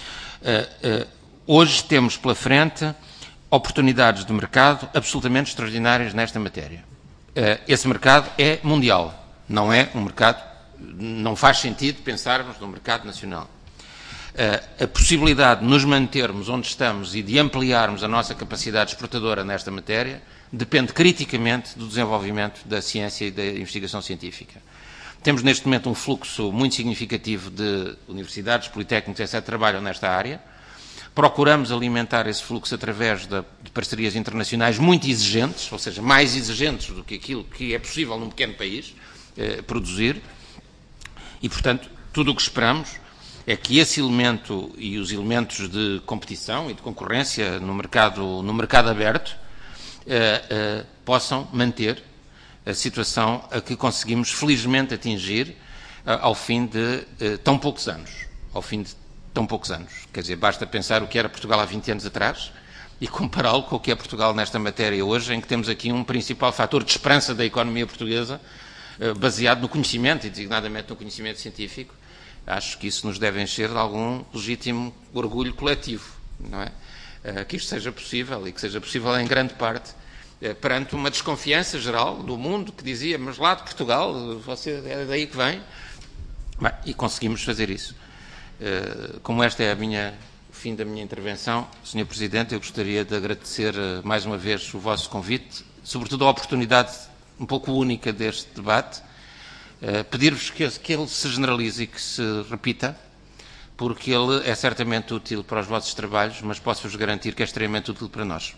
Hoje temos pela frente oportunidades de mercado absolutamente extraordinárias nesta matéria. Esse mercado é mundial, não é um mercado. Não faz sentido pensarmos no mercado nacional. Uh, a possibilidade de nos mantermos onde estamos e de ampliarmos a nossa capacidade exportadora nesta matéria depende criticamente do desenvolvimento da ciência e da investigação científica. Temos neste momento um fluxo muito significativo de universidades, politécnicos, etcétera, que trabalham nesta área. Procuramos alimentar esse fluxo através de, de parcerias internacionais muito exigentes, ou seja, mais exigentes do que aquilo que é possível num pequeno país uh, produzir. E, portanto, tudo o que esperamos é que esse elemento e os elementos de competição e de concorrência no mercado, no mercado aberto eh, eh, possam manter a situação a que conseguimos felizmente atingir eh, ao fim de eh, tão poucos anos. Ao fim de tão poucos anos. Quer dizer, basta pensar o que era Portugal há vinte anos atrás e compará-lo com o que é Portugal nesta matéria hoje, em que temos aqui um principal fator de esperança da economia portuguesa, baseado no conhecimento, e designadamente no conhecimento científico. Acho que isso nos deve encher de algum legítimo orgulho coletivo, não é? Que isto seja possível, e que seja possível em grande parte, perante uma desconfiança geral do mundo, que dizia, mas lá de Portugal, você é daí que vem. Bem, e conseguimos fazer isso. Como este é a minha, o fim da minha intervenção, senhor Presidente, eu gostaria de agradecer mais uma vez o vosso convite, sobretudo a oportunidade um pouco única deste debate, uh, pedir-vos que, que ele se generalize e que se repita, porque ele é certamente útil para os vossos trabalhos, mas posso-vos garantir que é extremamente útil para nós.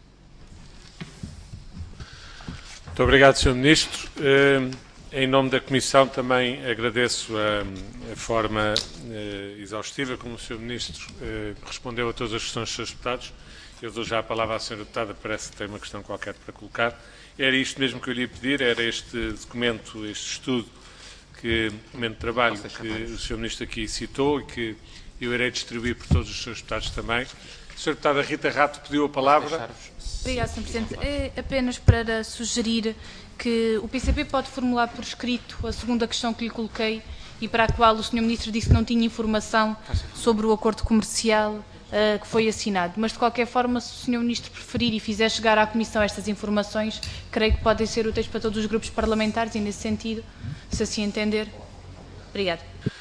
Muito obrigado, senhor Ministro. Uh, em nome da Comissão também agradeço a, a forma uh, exaustiva como o senhor Ministro uh, respondeu a todas as questões dos senhores deputados. Eu dou já a palavra à senhora deputada, parece que tem uma questão qualquer para colocar. Era isto mesmo que eu lhe ia pedir, era este documento, este estudo, que, documento de trabalho que o senhor Ministro aqui citou e que eu irei distribuir por todos os senhores deputados também. A senhora deputada Rita Rato pediu a palavra. Obrigada, senhor Presidente. É apenas para sugerir que o P C P pode formular por escrito a segunda questão que lhe coloquei e para a qual o senhor Ministro disse que não tinha informação sobre o acordo comercial uh, que foi assinado. Mas, de qualquer forma, se o senhor Ministro preferir e fizer chegar à Comissão estas informações, creio que podem ser úteis para todos os grupos parlamentares e, nesse sentido, se assim entender. Obrigada.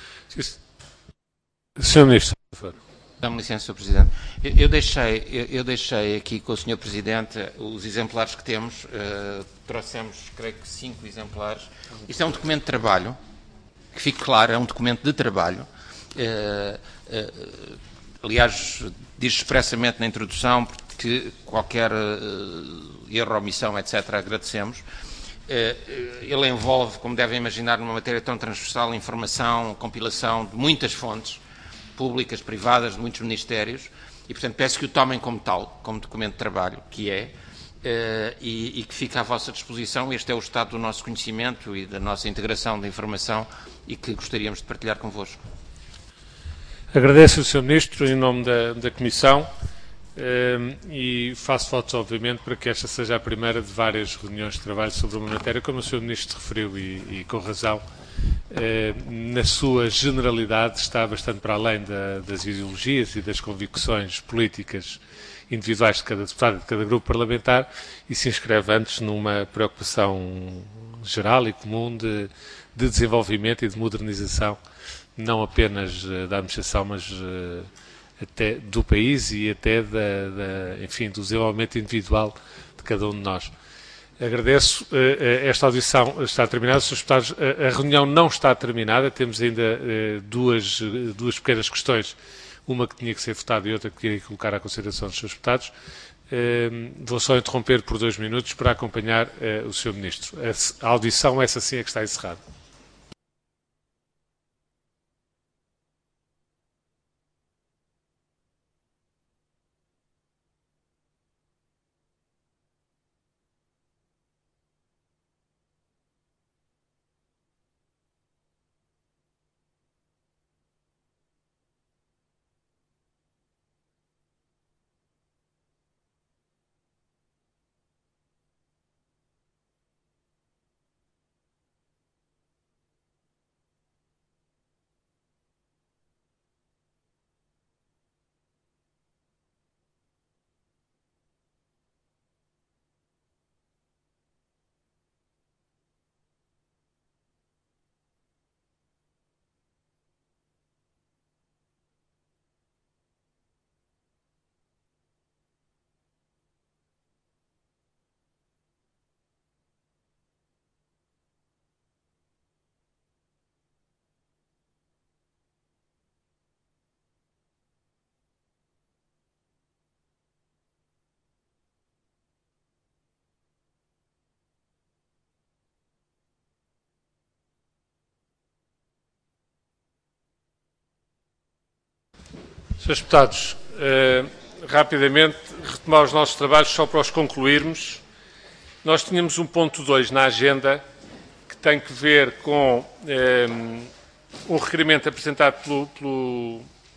senhor Ministro, por favor. Dá-me licença, senhor Presidente. Eu, eu, deixei, eu, eu deixei aqui com o senhor Presidente os exemplares que temos. Uh, trouxemos, creio que, cinco exemplares. Isto é um documento de trabalho, que fique claro, é um documento de trabalho. Uh, uh, aliás, diz expressamente na introdução que qualquer uh, erro, omissão, etcétera, agradecemos. Uh, ele envolve, como devem imaginar, numa matéria tão transversal, informação, compilação de muitas fontes, públicas, privadas, de muitos ministérios, e, portanto, peço que o tomem como tal, como documento de trabalho, que é, uh, e, e que fica à vossa disposição. Este é o estado do nosso conhecimento e da nossa integração de informação e que gostaríamos de partilhar convosco. Agradeço ao senhor Ministro, em nome da, da Comissão, uh, e faço votos, obviamente, para que esta seja a primeira de várias reuniões de trabalho sobre uma matéria, como o senhor Ministro referiu, e, e com razão, na sua generalidade está bastante para além da, das ideologias e das convicções políticas individuais de cada deputado e de cada grupo parlamentar, e se inscreve antes numa preocupação geral e comum de, de desenvolvimento e de modernização, não apenas da administração, mas uh, até do país e até da, da, enfim, do desenvolvimento individual de cada um de nós. Agradeço, esta audição está terminada. senhores Deputados, a reunião não está terminada, temos ainda duas, duas pequenas questões, uma que tinha que ser votada e outra que queria colocar à consideração dos senhores Deputados. Vou só interromper por dois minutos para acompanhar o senhor Ministro. A audição, essa sim, é que está encerrada. senhores Deputados, eh, rapidamente retomar os nossos trabalhos só para os concluirmos. Nós tínhamos um ponto dois na agenda que tem que ver com eh, um requerimento apresentado pelo, pelo,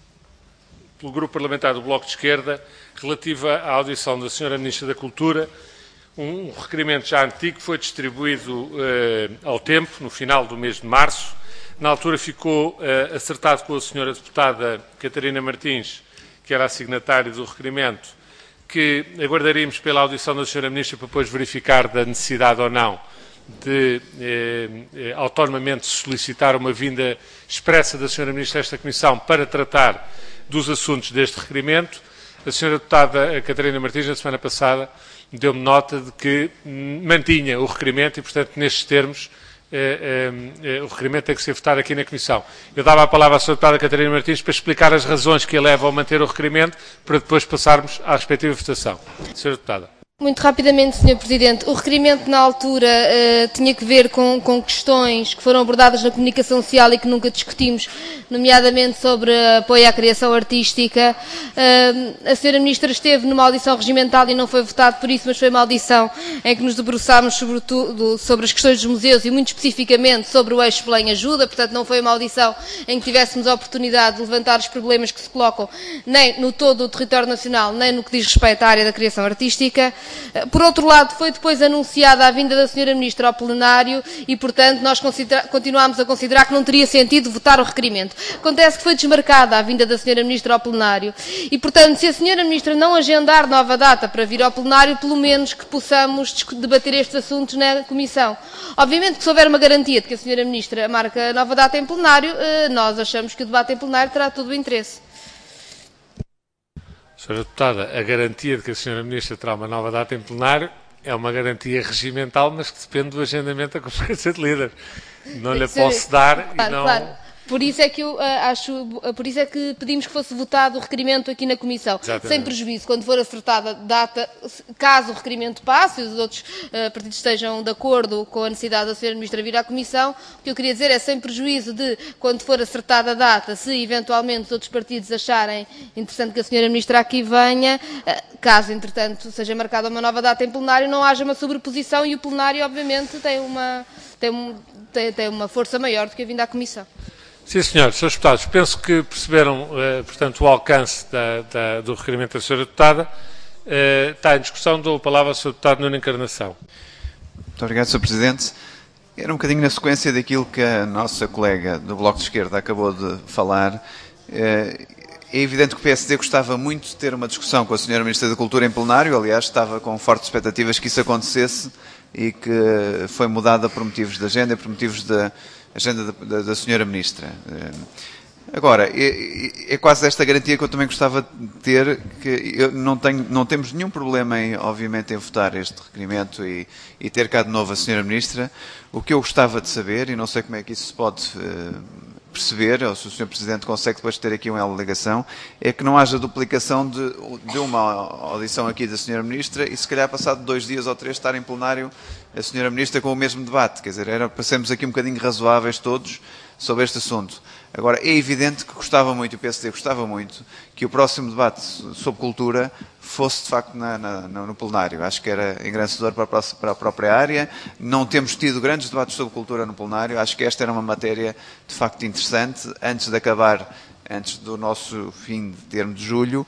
pelo Grupo Parlamentar do Bloco de Esquerda relativo à audição da senhora Ministra da Cultura, um requerimento já antigo que foi distribuído eh, ao tempo, no final do mês de março. Na altura ficou uh, acertado com a senhora deputada Catarina Martins, que era a signatária do requerimento, que aguardaríamos pela audição da senhora Ministra para depois verificar da necessidade ou não de eh, eh, autonomamente solicitar uma vinda expressa da senhora Ministra a esta Comissão para tratar dos assuntos deste requerimento. A senhora deputada Catarina Martins, na semana passada, deu-me nota de que mantinha o requerimento e, portanto, nestes termos, Eh, eh, o requerimento tem que ser votado aqui na Comissão. Eu dava a palavra à senhora deputada Catarina Martins para explicar as razões que a levam a manter o requerimento, para depois passarmos à respectiva votação. senhora Deputada. Muito rapidamente, senhor Presidente. O requerimento, na altura, uh, tinha que ver com, com questões que foram abordadas na comunicação social e que nunca discutimos, nomeadamente sobre apoio à criação artística. Uh, a senhora Ministra esteve numa audição regimental e não foi votado por isso, mas foi uma audição em que nos debruçámos sobretudo sobre as questões dos museus e muito especificamente sobre o eixo Belém-Ajuda. Portanto, não foi uma audição em que tivéssemos a oportunidade de levantar os problemas que se colocam nem no todo o território nacional, nem no que diz respeito à área da criação artística. Por outro lado, foi depois anunciada a vinda da senhora Ministra ao plenário e, portanto, nós continuámos a considerar que não teria sentido votar o requerimento. Acontece que foi desmarcada a vinda da senhora Ministra ao plenário e, portanto, se a senhora Ministra não agendar nova data para vir ao plenário, pelo menos que possamos debater estes assuntos na Comissão. Obviamente que se houver uma garantia de que a senhora Ministra marca nova data em plenário, nós achamos que o debate em plenário terá todo o interesse. senhora Deputada, a garantia de que a senhora Ministra terá uma nova data em plenário é uma garantia regimental, mas que depende do agendamento da Conferência de Líderes. Não lhe posso dar claro, e não... Claro. Por isso é que eu uh, acho, uh, por isso é que pedimos que fosse votado o requerimento aqui na Comissão. Exatamente. Sem prejuízo, quando for acertada a data, caso o requerimento passe e os outros uh, partidos estejam de acordo com a necessidade da senhora Ministra vir à Comissão, o que eu queria dizer é, sem prejuízo de, quando for acertada a data, se eventualmente os outros partidos acharem interessante que a senhora Ministra aqui venha, uh, caso, entretanto, seja marcada uma nova data em plenário, não haja uma sobreposição e o plenário, obviamente, tem uma, tem um, tem, tem uma força maior do que a vinda à Comissão. Sim, senhores, senhores deputados, penso que perceberam, eh, portanto, o alcance da, da, do requerimento da senhora Deputada. Eh, está em discussão, dou a palavra ao senhor Deputado Nuno Encarnação. Muito obrigado, senhor Presidente. Era um bocadinho na sequência daquilo que a nossa colega do Bloco de Esquerda acabou de falar. É evidente que o P S D gostava muito de ter uma discussão com a senhora Ministra da Cultura em plenário, aliás, estava com fortes expectativas que isso acontecesse e que foi mudada por motivos de agenda e por motivos da agenda da, da, da senhora Ministra. Agora, é, é quase esta garantia que eu também gostava de ter, que eu não, tenho, não temos nenhum problema, em, obviamente, em votar este requerimento e, e ter cá de novo a senhora Ministra. O que eu gostava de saber, e não sei como é que isso se pode uh, perceber, ou se o senhor Presidente consegue depois ter aqui uma alegação, é que não haja duplicação de, de uma audição aqui da senhora Ministra e se calhar passado dois dias ou três estar em plenário a senhora Ministra com o mesmo debate. Quer dizer, era para sermos aqui um bocadinho razoáveis todos sobre este assunto. Agora, é evidente que gostava muito, o P S D gostava muito, que o próximo debate sobre cultura fosse, de facto, na, na, no plenário. Acho que era engrandecedor para a, para a própria área. Não temos tido grandes debates sobre cultura no plenário. Acho que esta era uma matéria, de facto, interessante, antes de acabar, antes do nosso fim de termo de julho.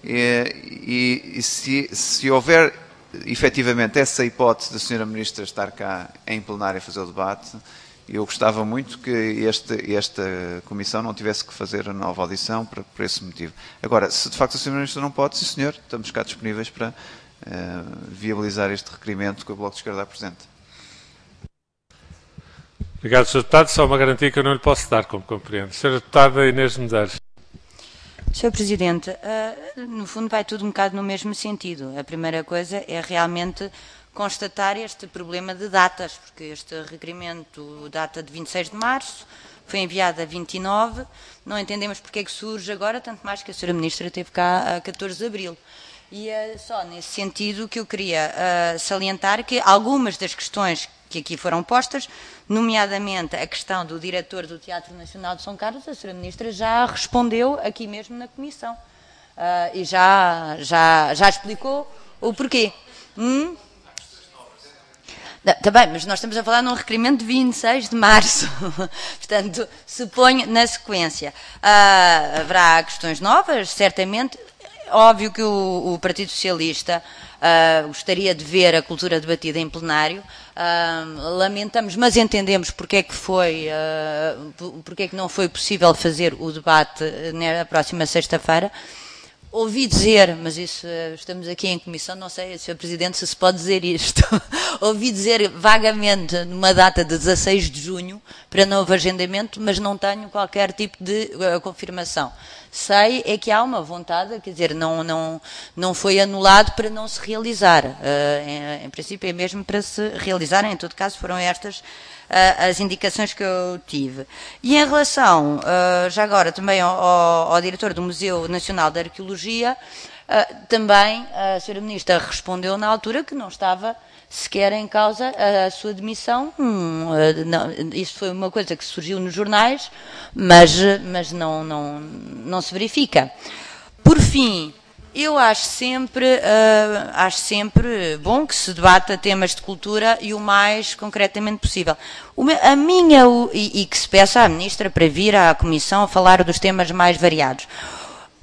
E, e, e se, se houver, efetivamente, essa hipótese da senhora Ministra estar cá em plenário a fazer o debate, eu gostava muito que este, esta Comissão não tivesse que fazer a nova audição por, por esse motivo. Agora, se de facto a senhora Ministra não pode, sim senhor, estamos cá disponíveis para uh, viabilizar este requerimento que o Bloco de Esquerda apresenta. Obrigado, senhor Deputado. Só uma garantia que eu não lhe posso dar, como compreendo. senhora Deputada Inês Medeiros. senhor Presidente, uh, no fundo vai tudo um bocado no mesmo sentido. A primeira coisa é realmente constatar este problema de datas, porque este requerimento data de vinte e seis de março, foi enviado a vinte e nove, não entendemos porque é que surge agora, tanto mais que a senhora Ministra esteve cá a catorze de abril. E é só nesse sentido que eu queria uh, salientar que algumas das questões que aqui foram postas, nomeadamente a questão do diretor do Teatro Nacional de São Carlos, a senhora Ministra já respondeu aqui mesmo na Comissão. Uh, e já, já, já explicou o porquê. Hum? Está bem, mas nós estamos a falar num requerimento de vinte e seis de março, portanto, suponho na sequência. Uh, haverá questões novas, certamente. Óbvio que o, o Partido Socialista uh, gostaria de ver a cultura debatida em plenário. Uh, lamentamos, mas entendemos porque é que foi, uh, porque é que não foi possível fazer o debate na próxima sexta-feira. Ouvi dizer, mas isso, estamos aqui em comissão, não sei, senhor Presidente, se se pode dizer isto. Ouvi dizer vagamente numa data de dezasseis de junho para novo agendamento, mas não tenho qualquer tipo de uh, confirmação. Sei é que há uma vontade, quer dizer, não, não, não foi anulado para não se realizar. Uh, em, em princípio é mesmo para se realizar, em todo caso foram estas as indicações que eu tive. E em relação, uh, já agora, também ao, ao, ao diretor do Museu Nacional de Arqueologia, uh, também a senhora Ministra respondeu na altura que não estava sequer em causa a, a sua demissão. Hum, uh, não, isso foi uma coisa que surgiu nos jornais, mas, mas não, não, não se verifica. Por fim, eu acho sempre, uh, acho sempre bom que se debata temas de cultura e o mais concretamente possível. O meu, a minha, o, e, e que se peça à Ministra para vir à Comissão a falar dos temas mais variados.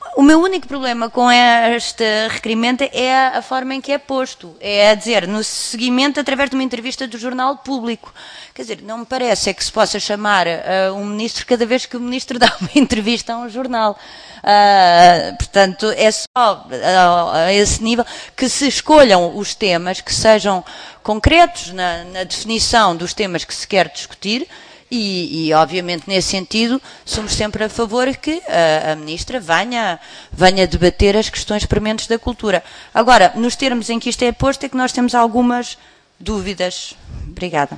O meu único problema com este requerimento é a forma em que é posto. É a dizer, no seguimento através de uma entrevista do Jornal Público. Quer dizer, não me parece é que se possa chamar uh, um ministro cada vez que o ministro dá uma entrevista a um jornal. Uh, portanto, é só uh, a esse nível que se escolham os temas, que sejam concretos na, na definição dos temas que se quer discutir. E, e, obviamente, nesse sentido, somos sempre a favor que a, a Ministra venha, venha debater as questões prementes da cultura. Agora, nos termos em que isto é posto, é que nós temos algumas dúvidas. Obrigada.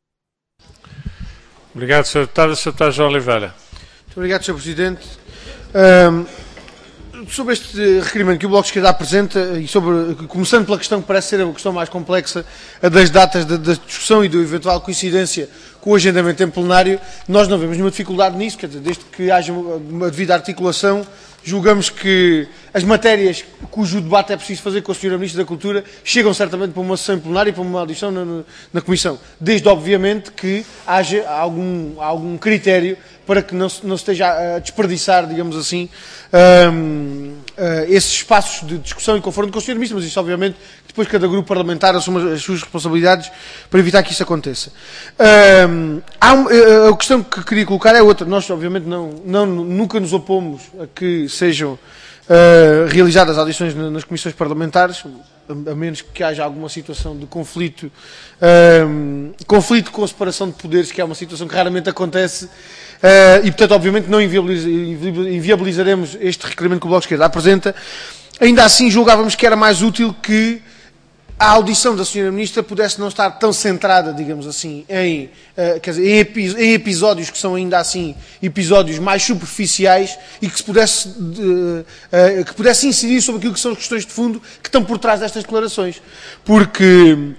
Obrigado, senhor Deputado. senhor Deputado João Oliveira. Muito obrigado, senhor Presidente. Um, sobre este requerimento que o Bloco de Esquerda apresenta, e sobre, começando pela questão que parece ser a questão mais complexa, a das datas da, da discussão e da eventual coincidência com o agendamento em plenário, nós não vemos nenhuma dificuldade nisso, quer dizer, desde que haja uma devida articulação, julgamos que as matérias cujo debate é preciso fazer com a senhora Ministra da Cultura chegam certamente para uma sessão em plenário e para uma audição na, na Comissão, desde, obviamente, que haja algum, algum critério para que não se, não se esteja a desperdiçar, digamos assim, um, uh, esses espaços de discussão e confronto com a senhora Ministra, mas isso, obviamente, depois cada grupo parlamentar assume as suas responsabilidades para evitar que isso aconteça. Um, há um, a questão que queria colocar é outra. Nós, obviamente, não, não, nunca nos opomos a que sejam uh, realizadas audições nas comissões parlamentares, a menos que haja alguma situação de conflito, um, conflito com a separação de poderes, que é uma situação que raramente acontece, uh, e, portanto, obviamente, não inviabilizaremos este requerimento que o Bloco de Esquerda apresenta. Ainda assim, julgávamos que era mais útil que a audição da senhora Ministra pudesse não estar tão centrada, digamos assim, em, uh, quer dizer, em, epi em episódios que são ainda assim episódios mais superficiais e que se pudesse, uh, uh, que pudesse incidir sobre aquilo que são as questões de fundo que estão por trás destas declarações. Porque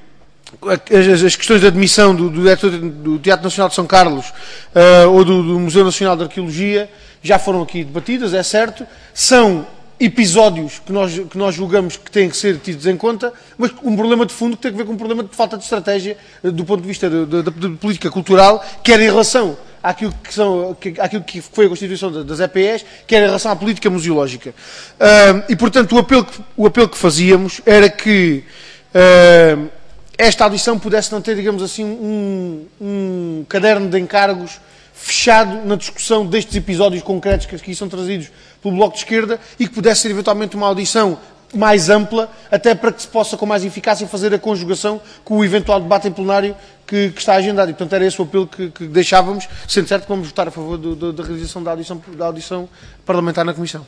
as, as questões de admissão do, do diretor do Teatro Nacional de São Carlos uh, ou do, do Museu Nacional de Arqueologia já foram aqui debatidas, é certo, são episódios que nós, que nós julgamos que têm que ser tidos em conta, mas um problema de fundo que tem a ver com um problema de falta de estratégia do ponto de vista da política cultural, quer em relação àquilo que, são, àquilo que foi a constituição das E P Es, quer em relação à política museológica. Uh, e, portanto, o apelo, que, o apelo que fazíamos era que uh, esta audição pudesse não ter, digamos assim, um, um caderno de encargos fechado na discussão destes episódios concretos que aqui são trazidos pelo Bloco de Esquerda e que pudesse ser eventualmente uma audição mais ampla, até para que se possa com mais eficácia fazer a conjugação com o eventual debate em plenário que, que está agendado. E, portanto, era esse o apelo que, que deixávamos, sendo certo que vamos votar a favor do, do, da realização da audição, da audição parlamentar na Comissão.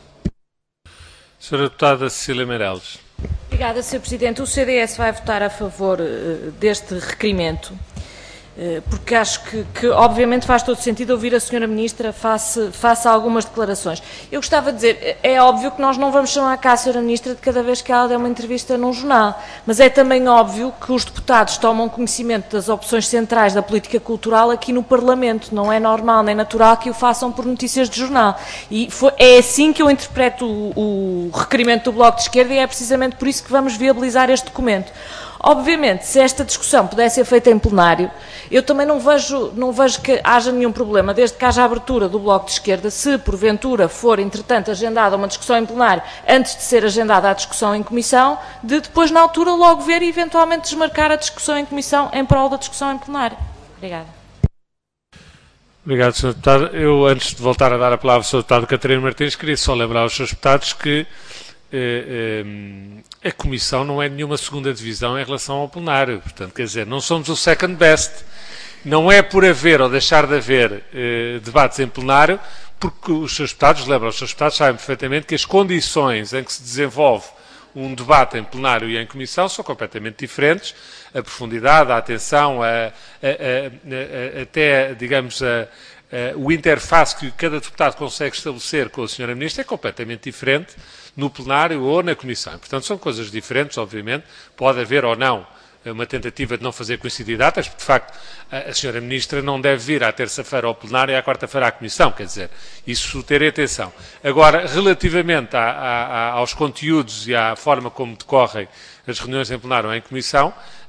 senhora Deputada Cecília Meireles. Obrigada, senhor Presidente. O C D S vai votar a favor uh, deste requerimento, uh, porque acho que, que, obviamente, faz todo sentido ouvir a senhora Ministra face, face a algumas declarações. Eu gostava de dizer, é óbvio que nós não vamos chamar cá a senhora Ministra de cada vez que ela der uma entrevista num jornal, mas é também óbvio que os deputados tomam conhecimento das opções centrais da política cultural aqui no Parlamento. Não é normal nem natural que o façam por notícias de jornal. E foi, é assim que eu interpreto o, o requerimento do Bloco de Esquerda e é precisamente por isso que vamos viabilizar este documento. Obviamente, se esta discussão pudesse ser feita em plenário, eu também não vejo, não vejo que haja nenhum problema, desde que haja abertura do Bloco de Esquerda, se porventura for, entretanto, agendada uma discussão em plenário, antes de ser agendada a discussão em comissão, de depois, na altura, logo ver e eventualmente desmarcar a discussão em comissão em prol da discussão em plenário. Obrigada. Obrigado, senhor Deputado. Eu, antes de voltar a dar a palavra ao senhor Deputado Catarina Martins, queria só lembrar aos senhores deputados que eh, eh, a Comissão não é nenhuma segunda divisão em relação ao plenário. Portanto, quer dizer, não somos o second best. Não é por haver ou deixar de haver eh, debates em plenário, porque os senhores deputados, lembram, os senhores deputados sabem perfeitamente que as condições em que se desenvolve um debate em plenário e em comissão são completamente diferentes. A profundidade, a atenção, a, a, a, a, até, digamos, a, a, o interface que cada deputado consegue estabelecer com a senhora Ministra é completamente diferente no plenário ou na comissão. Portanto, são coisas diferentes, obviamente. Pode haver ou não uma tentativa de não fazer coincidir datas, porque, de facto, a senhora Ministra não deve vir à terça-feira ao plenário e à quarta-feira à Comissão, quer dizer, isso terem atenção. Agora, relativamente a, a, a, aos conteúdos e à forma como decorrem as reuniões em plenário ou em Comissão,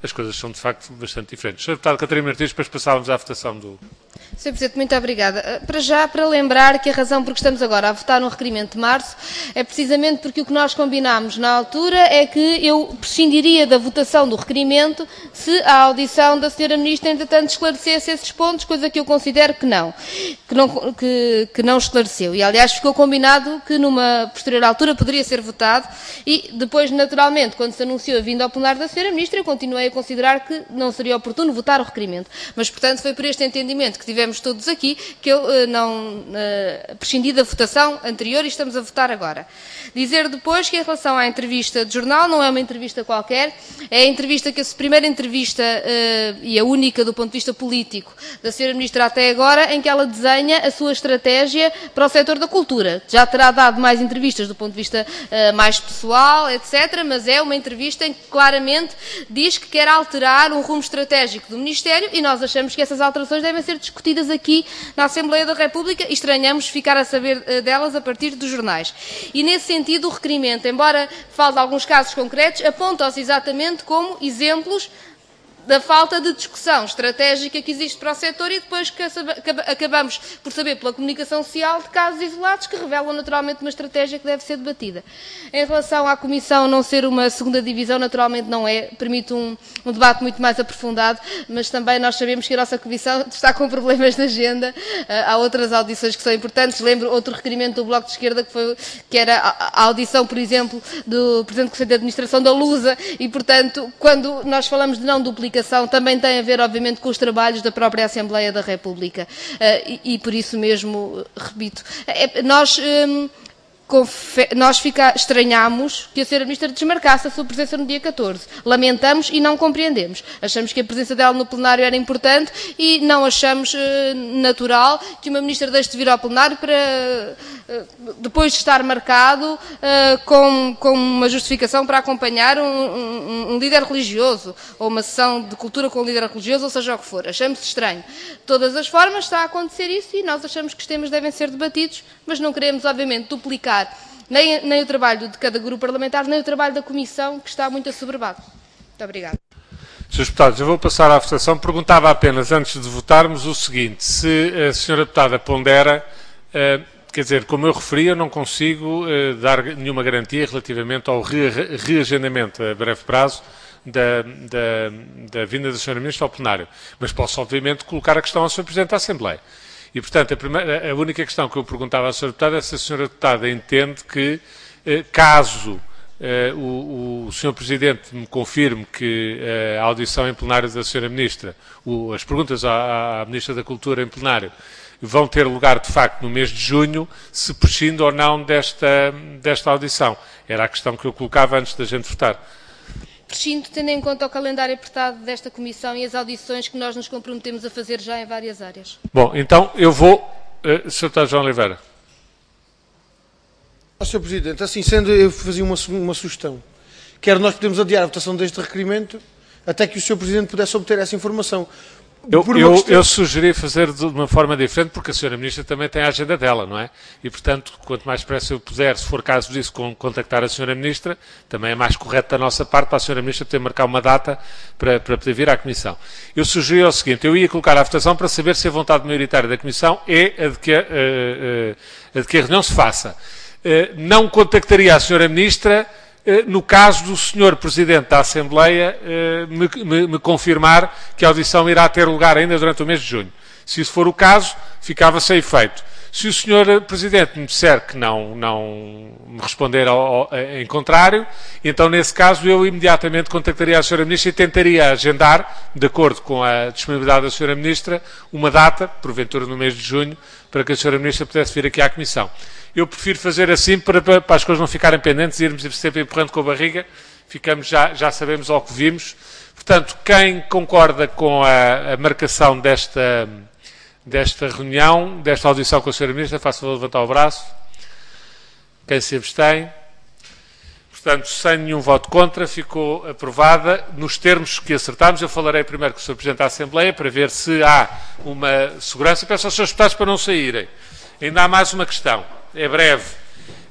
as coisas são de facto bastante diferentes. senhor Deputado Catarina Martins, depois passávamos à votação do... senhor Presidente, muito obrigada. Para já, para lembrar que a razão por que estamos agora a votar no requerimento de março é precisamente porque o que nós combinámos na altura é que eu prescindiria da votação do requerimento se a audição da senhora Ministra, entretanto, esclarecesse esses pontos, coisa que eu considero que não, que não, que, que não esclareceu. E, aliás, ficou combinado que numa posterior altura poderia ser votado e depois, naturalmente, quando se anunciou a vinda ao plenário da senhora Ministra, eu continuei a considerar que não seria oportuno votar o requerimento. Mas, portanto, foi por este entendimento que tivemos todos aqui, que eu uh, não uh, prescindi da votação anterior e estamos a votar agora. Dizer depois que em relação à entrevista de jornal, não é uma entrevista qualquer, é a entrevista que a primeira entrevista uh, e a única do ponto de vista político da senhora Ministra até agora, em que ela desenha a sua estratégia para o setor da cultura. Já terá dado mais entrevistas do ponto de vista uh, mais pessoal, etcétera, mas é uma entrevista em que claramente diz que quer alterar um rumo estratégico do Ministério e nós achamos que essas alterações devem ser discutidas aqui na Assembleia da República e estranhamos ficar a saber uh, delas a partir dos jornais. E nesse sentido o requerimento, embora fale de alguns casos concretos, aponta-os exatamente como exemplos da falta de discussão estratégica que existe para o setor e depois que acabamos por saber pela comunicação social de casos isolados que revelam naturalmente uma estratégia que deve ser debatida. Em relação à Comissão não ser uma segunda divisão, naturalmente não é, permite um, um debate muito mais aprofundado, mas também nós sabemos que a nossa Comissão está com problemas de agenda, há outras audições que são importantes, lembro outro requerimento do Bloco de Esquerda que, foi, que era a, a audição, por exemplo, do Presidente do Conselho de Administração da Lusa e, portanto, quando nós falamos de não duplicação, também tem a ver, obviamente, com os trabalhos da própria Assembleia da República. Uh, e, e, por isso mesmo, repito, é, nós, um, nós fica, estranhamos que a senhora Ministra desmarcasse a sua presença no dia catorze. Lamentamos e não compreendemos. Achamos que a presença dela no plenário era importante e não achamos uh, natural que uma Ministra deixe de vir ao plenário para, uh, depois de estar marcado, uh, com, com uma justificação para acompanhar um, um, um líder religioso ou uma sessão de cultura com um líder religioso, ou seja o que for. Achamos estranho. De todas as formas está a acontecer isso e nós achamos que os temas devem ser debatidos, mas não queremos, obviamente, duplicar Nem, nem o trabalho de cada grupo parlamentar, nem o trabalho da Comissão, que está muito assoberbado. Muito obrigada. senhores Deputados, eu vou passar à votação. Perguntava apenas, antes de votarmos, o seguinte. Se a senhora Deputada pondera, eh, quer dizer, como eu referi, eu não consigo eh, dar nenhuma garantia relativamente ao re reagendamento a breve prazo da, da, da vinda da senhora Ministra ao plenário. Mas posso, obviamente, colocar a questão ao senhor Presidente da Assembleia. E, portanto, a, primeira, a única questão que eu perguntava à senhora Deputada é se a senhora Deputada entende que, eh, caso eh, o, o senhor Presidente me confirme que eh, a audição em plenário da senhora Ministra, o, as perguntas à, à Ministra da Cultura em plenário, vão ter lugar, de facto, no mês de junho, se prescinde ou não desta, desta audição. Era a questão que eu colocava antes da gente votar. Prescindo, tendo em conta o calendário apertado desta Comissão e as audições que nós nos comprometemos a fazer já em várias áreas. Bom, então eu vou... Uh, senhor Deputado João Oliveira. senhor Presidente, assim sendo, eu fazia uma, uma sugestão. Quer nós podemos adiar a votação deste requerimento até que o senhor Presidente pudesse obter essa informação. Eu, eu, questão... eu sugeri fazer de uma forma diferente, porque a senhora Ministra também tem a agenda dela, não é? E, portanto, quanto mais depressa eu puder, se for caso disso, contactar a senhora Ministra, também é mais correto da nossa parte para a senhora Ministra poder marcar uma data para, para poder vir à Comissão. Eu sugeri o seguinte, eu ia colocar à votação para saber se a vontade maioritária da Comissão é a de que a, a, a, de que a reunião se faça. Não contactaria a senhora Ministra no caso do senhor Presidente da Assembleia me, me, me confirmar que a audição irá ter lugar ainda durante o mês de junho. Se isso for o caso, ficava sem efeito. Se o senhor Presidente me disser que não, não me responder ao, ao, em contrário, então, nesse caso, eu imediatamente contactaria a senhora Ministra e tentaria agendar, de acordo com a disponibilidade da senhora Ministra, uma data, porventura no mês de junho, para que a senhora Ministra pudesse vir aqui à Comissão. Eu prefiro fazer assim para, para, para as coisas não ficarem pendentes e irmos sempre empurrando com a barriga. Ficamos, já, já sabemos ao que vimos. Portanto, quem concorda com a, a marcação desta, desta reunião, desta audição com a senhora Ministra, faça levantar o braço. Quem se abstém? Portanto, sem nenhum voto contra, ficou aprovada nos termos que acertámos. Eu falarei primeiro com o senhor Presidente da Assembleia para ver se há uma segurança. Peço aos senhores deputados para não saírem. Ainda há mais uma questão. É breve.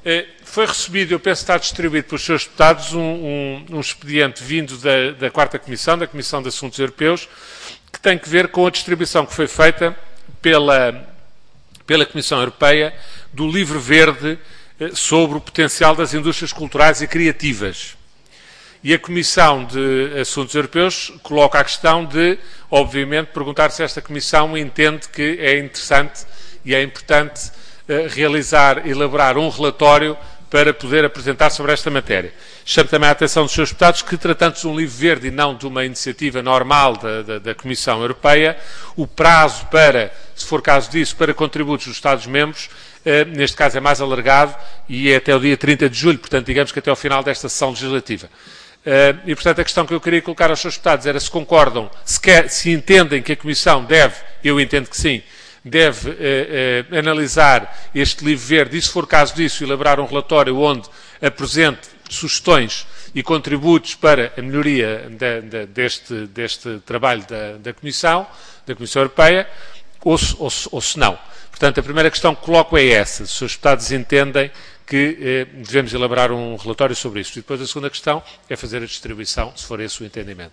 Foi recebido, eu penso que está distribuído pelos seus deputados, um, um, um expediente vindo da, da quarta Comissão, da Comissão de Assuntos Europeus, que tem que ver com a distribuição que foi feita pela, pela Comissão Europeia do Livro Verde sobre o potencial das indústrias culturais e criativas. E a Comissão de Assuntos Europeus coloca a questão de, obviamente, perguntar se esta Comissão entende que é interessante e é importante uh, realizar, elaborar um relatório para poder apresentar sobre esta matéria. Chamo também a atenção dos seus deputados que, tratando-se de um livro verde e não de uma iniciativa normal da, da, da Comissão Europeia, o prazo para, se for caso disso, para contributos dos Estados-membros, uh, neste caso é mais alargado e é até o dia trinta de julho, portanto, digamos que até ao final desta sessão legislativa. Uh, e, portanto, a questão que eu queria colocar aos seus deputados era se concordam, se, quer, se entendem que a Comissão deve, eu entendo que sim, deve uh, uh, analisar este livro verde e, se for caso disso, elaborar um relatório onde apresente sugestões e contributos para a melhoria de, de, deste, deste trabalho da, da Comissão, da Comissão Europeia, ou se, ou, ou se não. Portanto, a primeira questão que coloco é essa, se os seus deputados entendem que eh, devemos elaborar um relatório sobre isso. E depois a segunda questão é fazer a distribuição, se for esse o entendimento.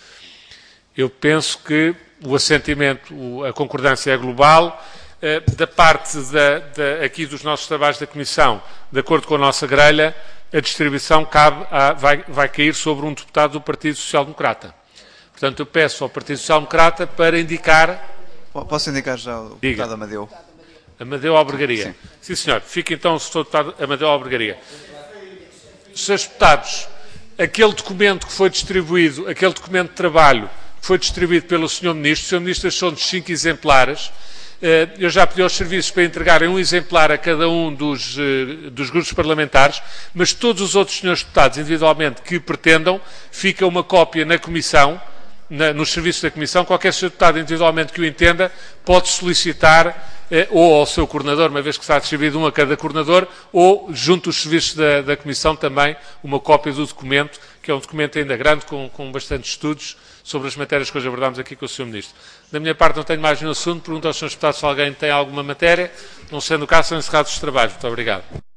Eu penso que o assentimento, a concordância é global. Eh, da parte da, da, aqui dos nossos trabalhos da Comissão, de acordo com a nossa grelha, a distribuição cabe a, vai, vai cair sobre um deputado do Partido Social Democrata. Portanto, eu peço ao Partido Social Democrata para indicar... Posso indicar já o Diga. deputado Amadeu? Amadeu Albergaria. Sim. Sim, senhor. Fica então o senhor deputado Amadeu Albergaria. Senhores deputados, aquele documento que foi distribuído, aquele documento de trabalho que foi distribuído pelo senhor Ministro, o senhor Ministro achou-nos cinco exemplares. Eu já pedi aos serviços para entregarem um exemplar a cada um dos, dos grupos parlamentares, mas todos os outros senhores deputados, individualmente, que pretendam, fica uma cópia na Comissão, na, nos serviços da Comissão. Qualquer senhor deputado, individualmente, que o entenda, pode solicitar ou ao seu coordenador, uma vez que está distribuído um a cada coordenador, ou junto aos serviços da, da Comissão também uma cópia do documento, que é um documento ainda grande, com, com bastante estudos sobre as matérias que hoje abordámos aqui com o senhor Ministro. Da minha parte não tenho mais nenhum assunto, pergunto aos senhores deputados se alguém tem alguma matéria, não sendo o caso, são encerrados os trabalhos. Muito obrigado.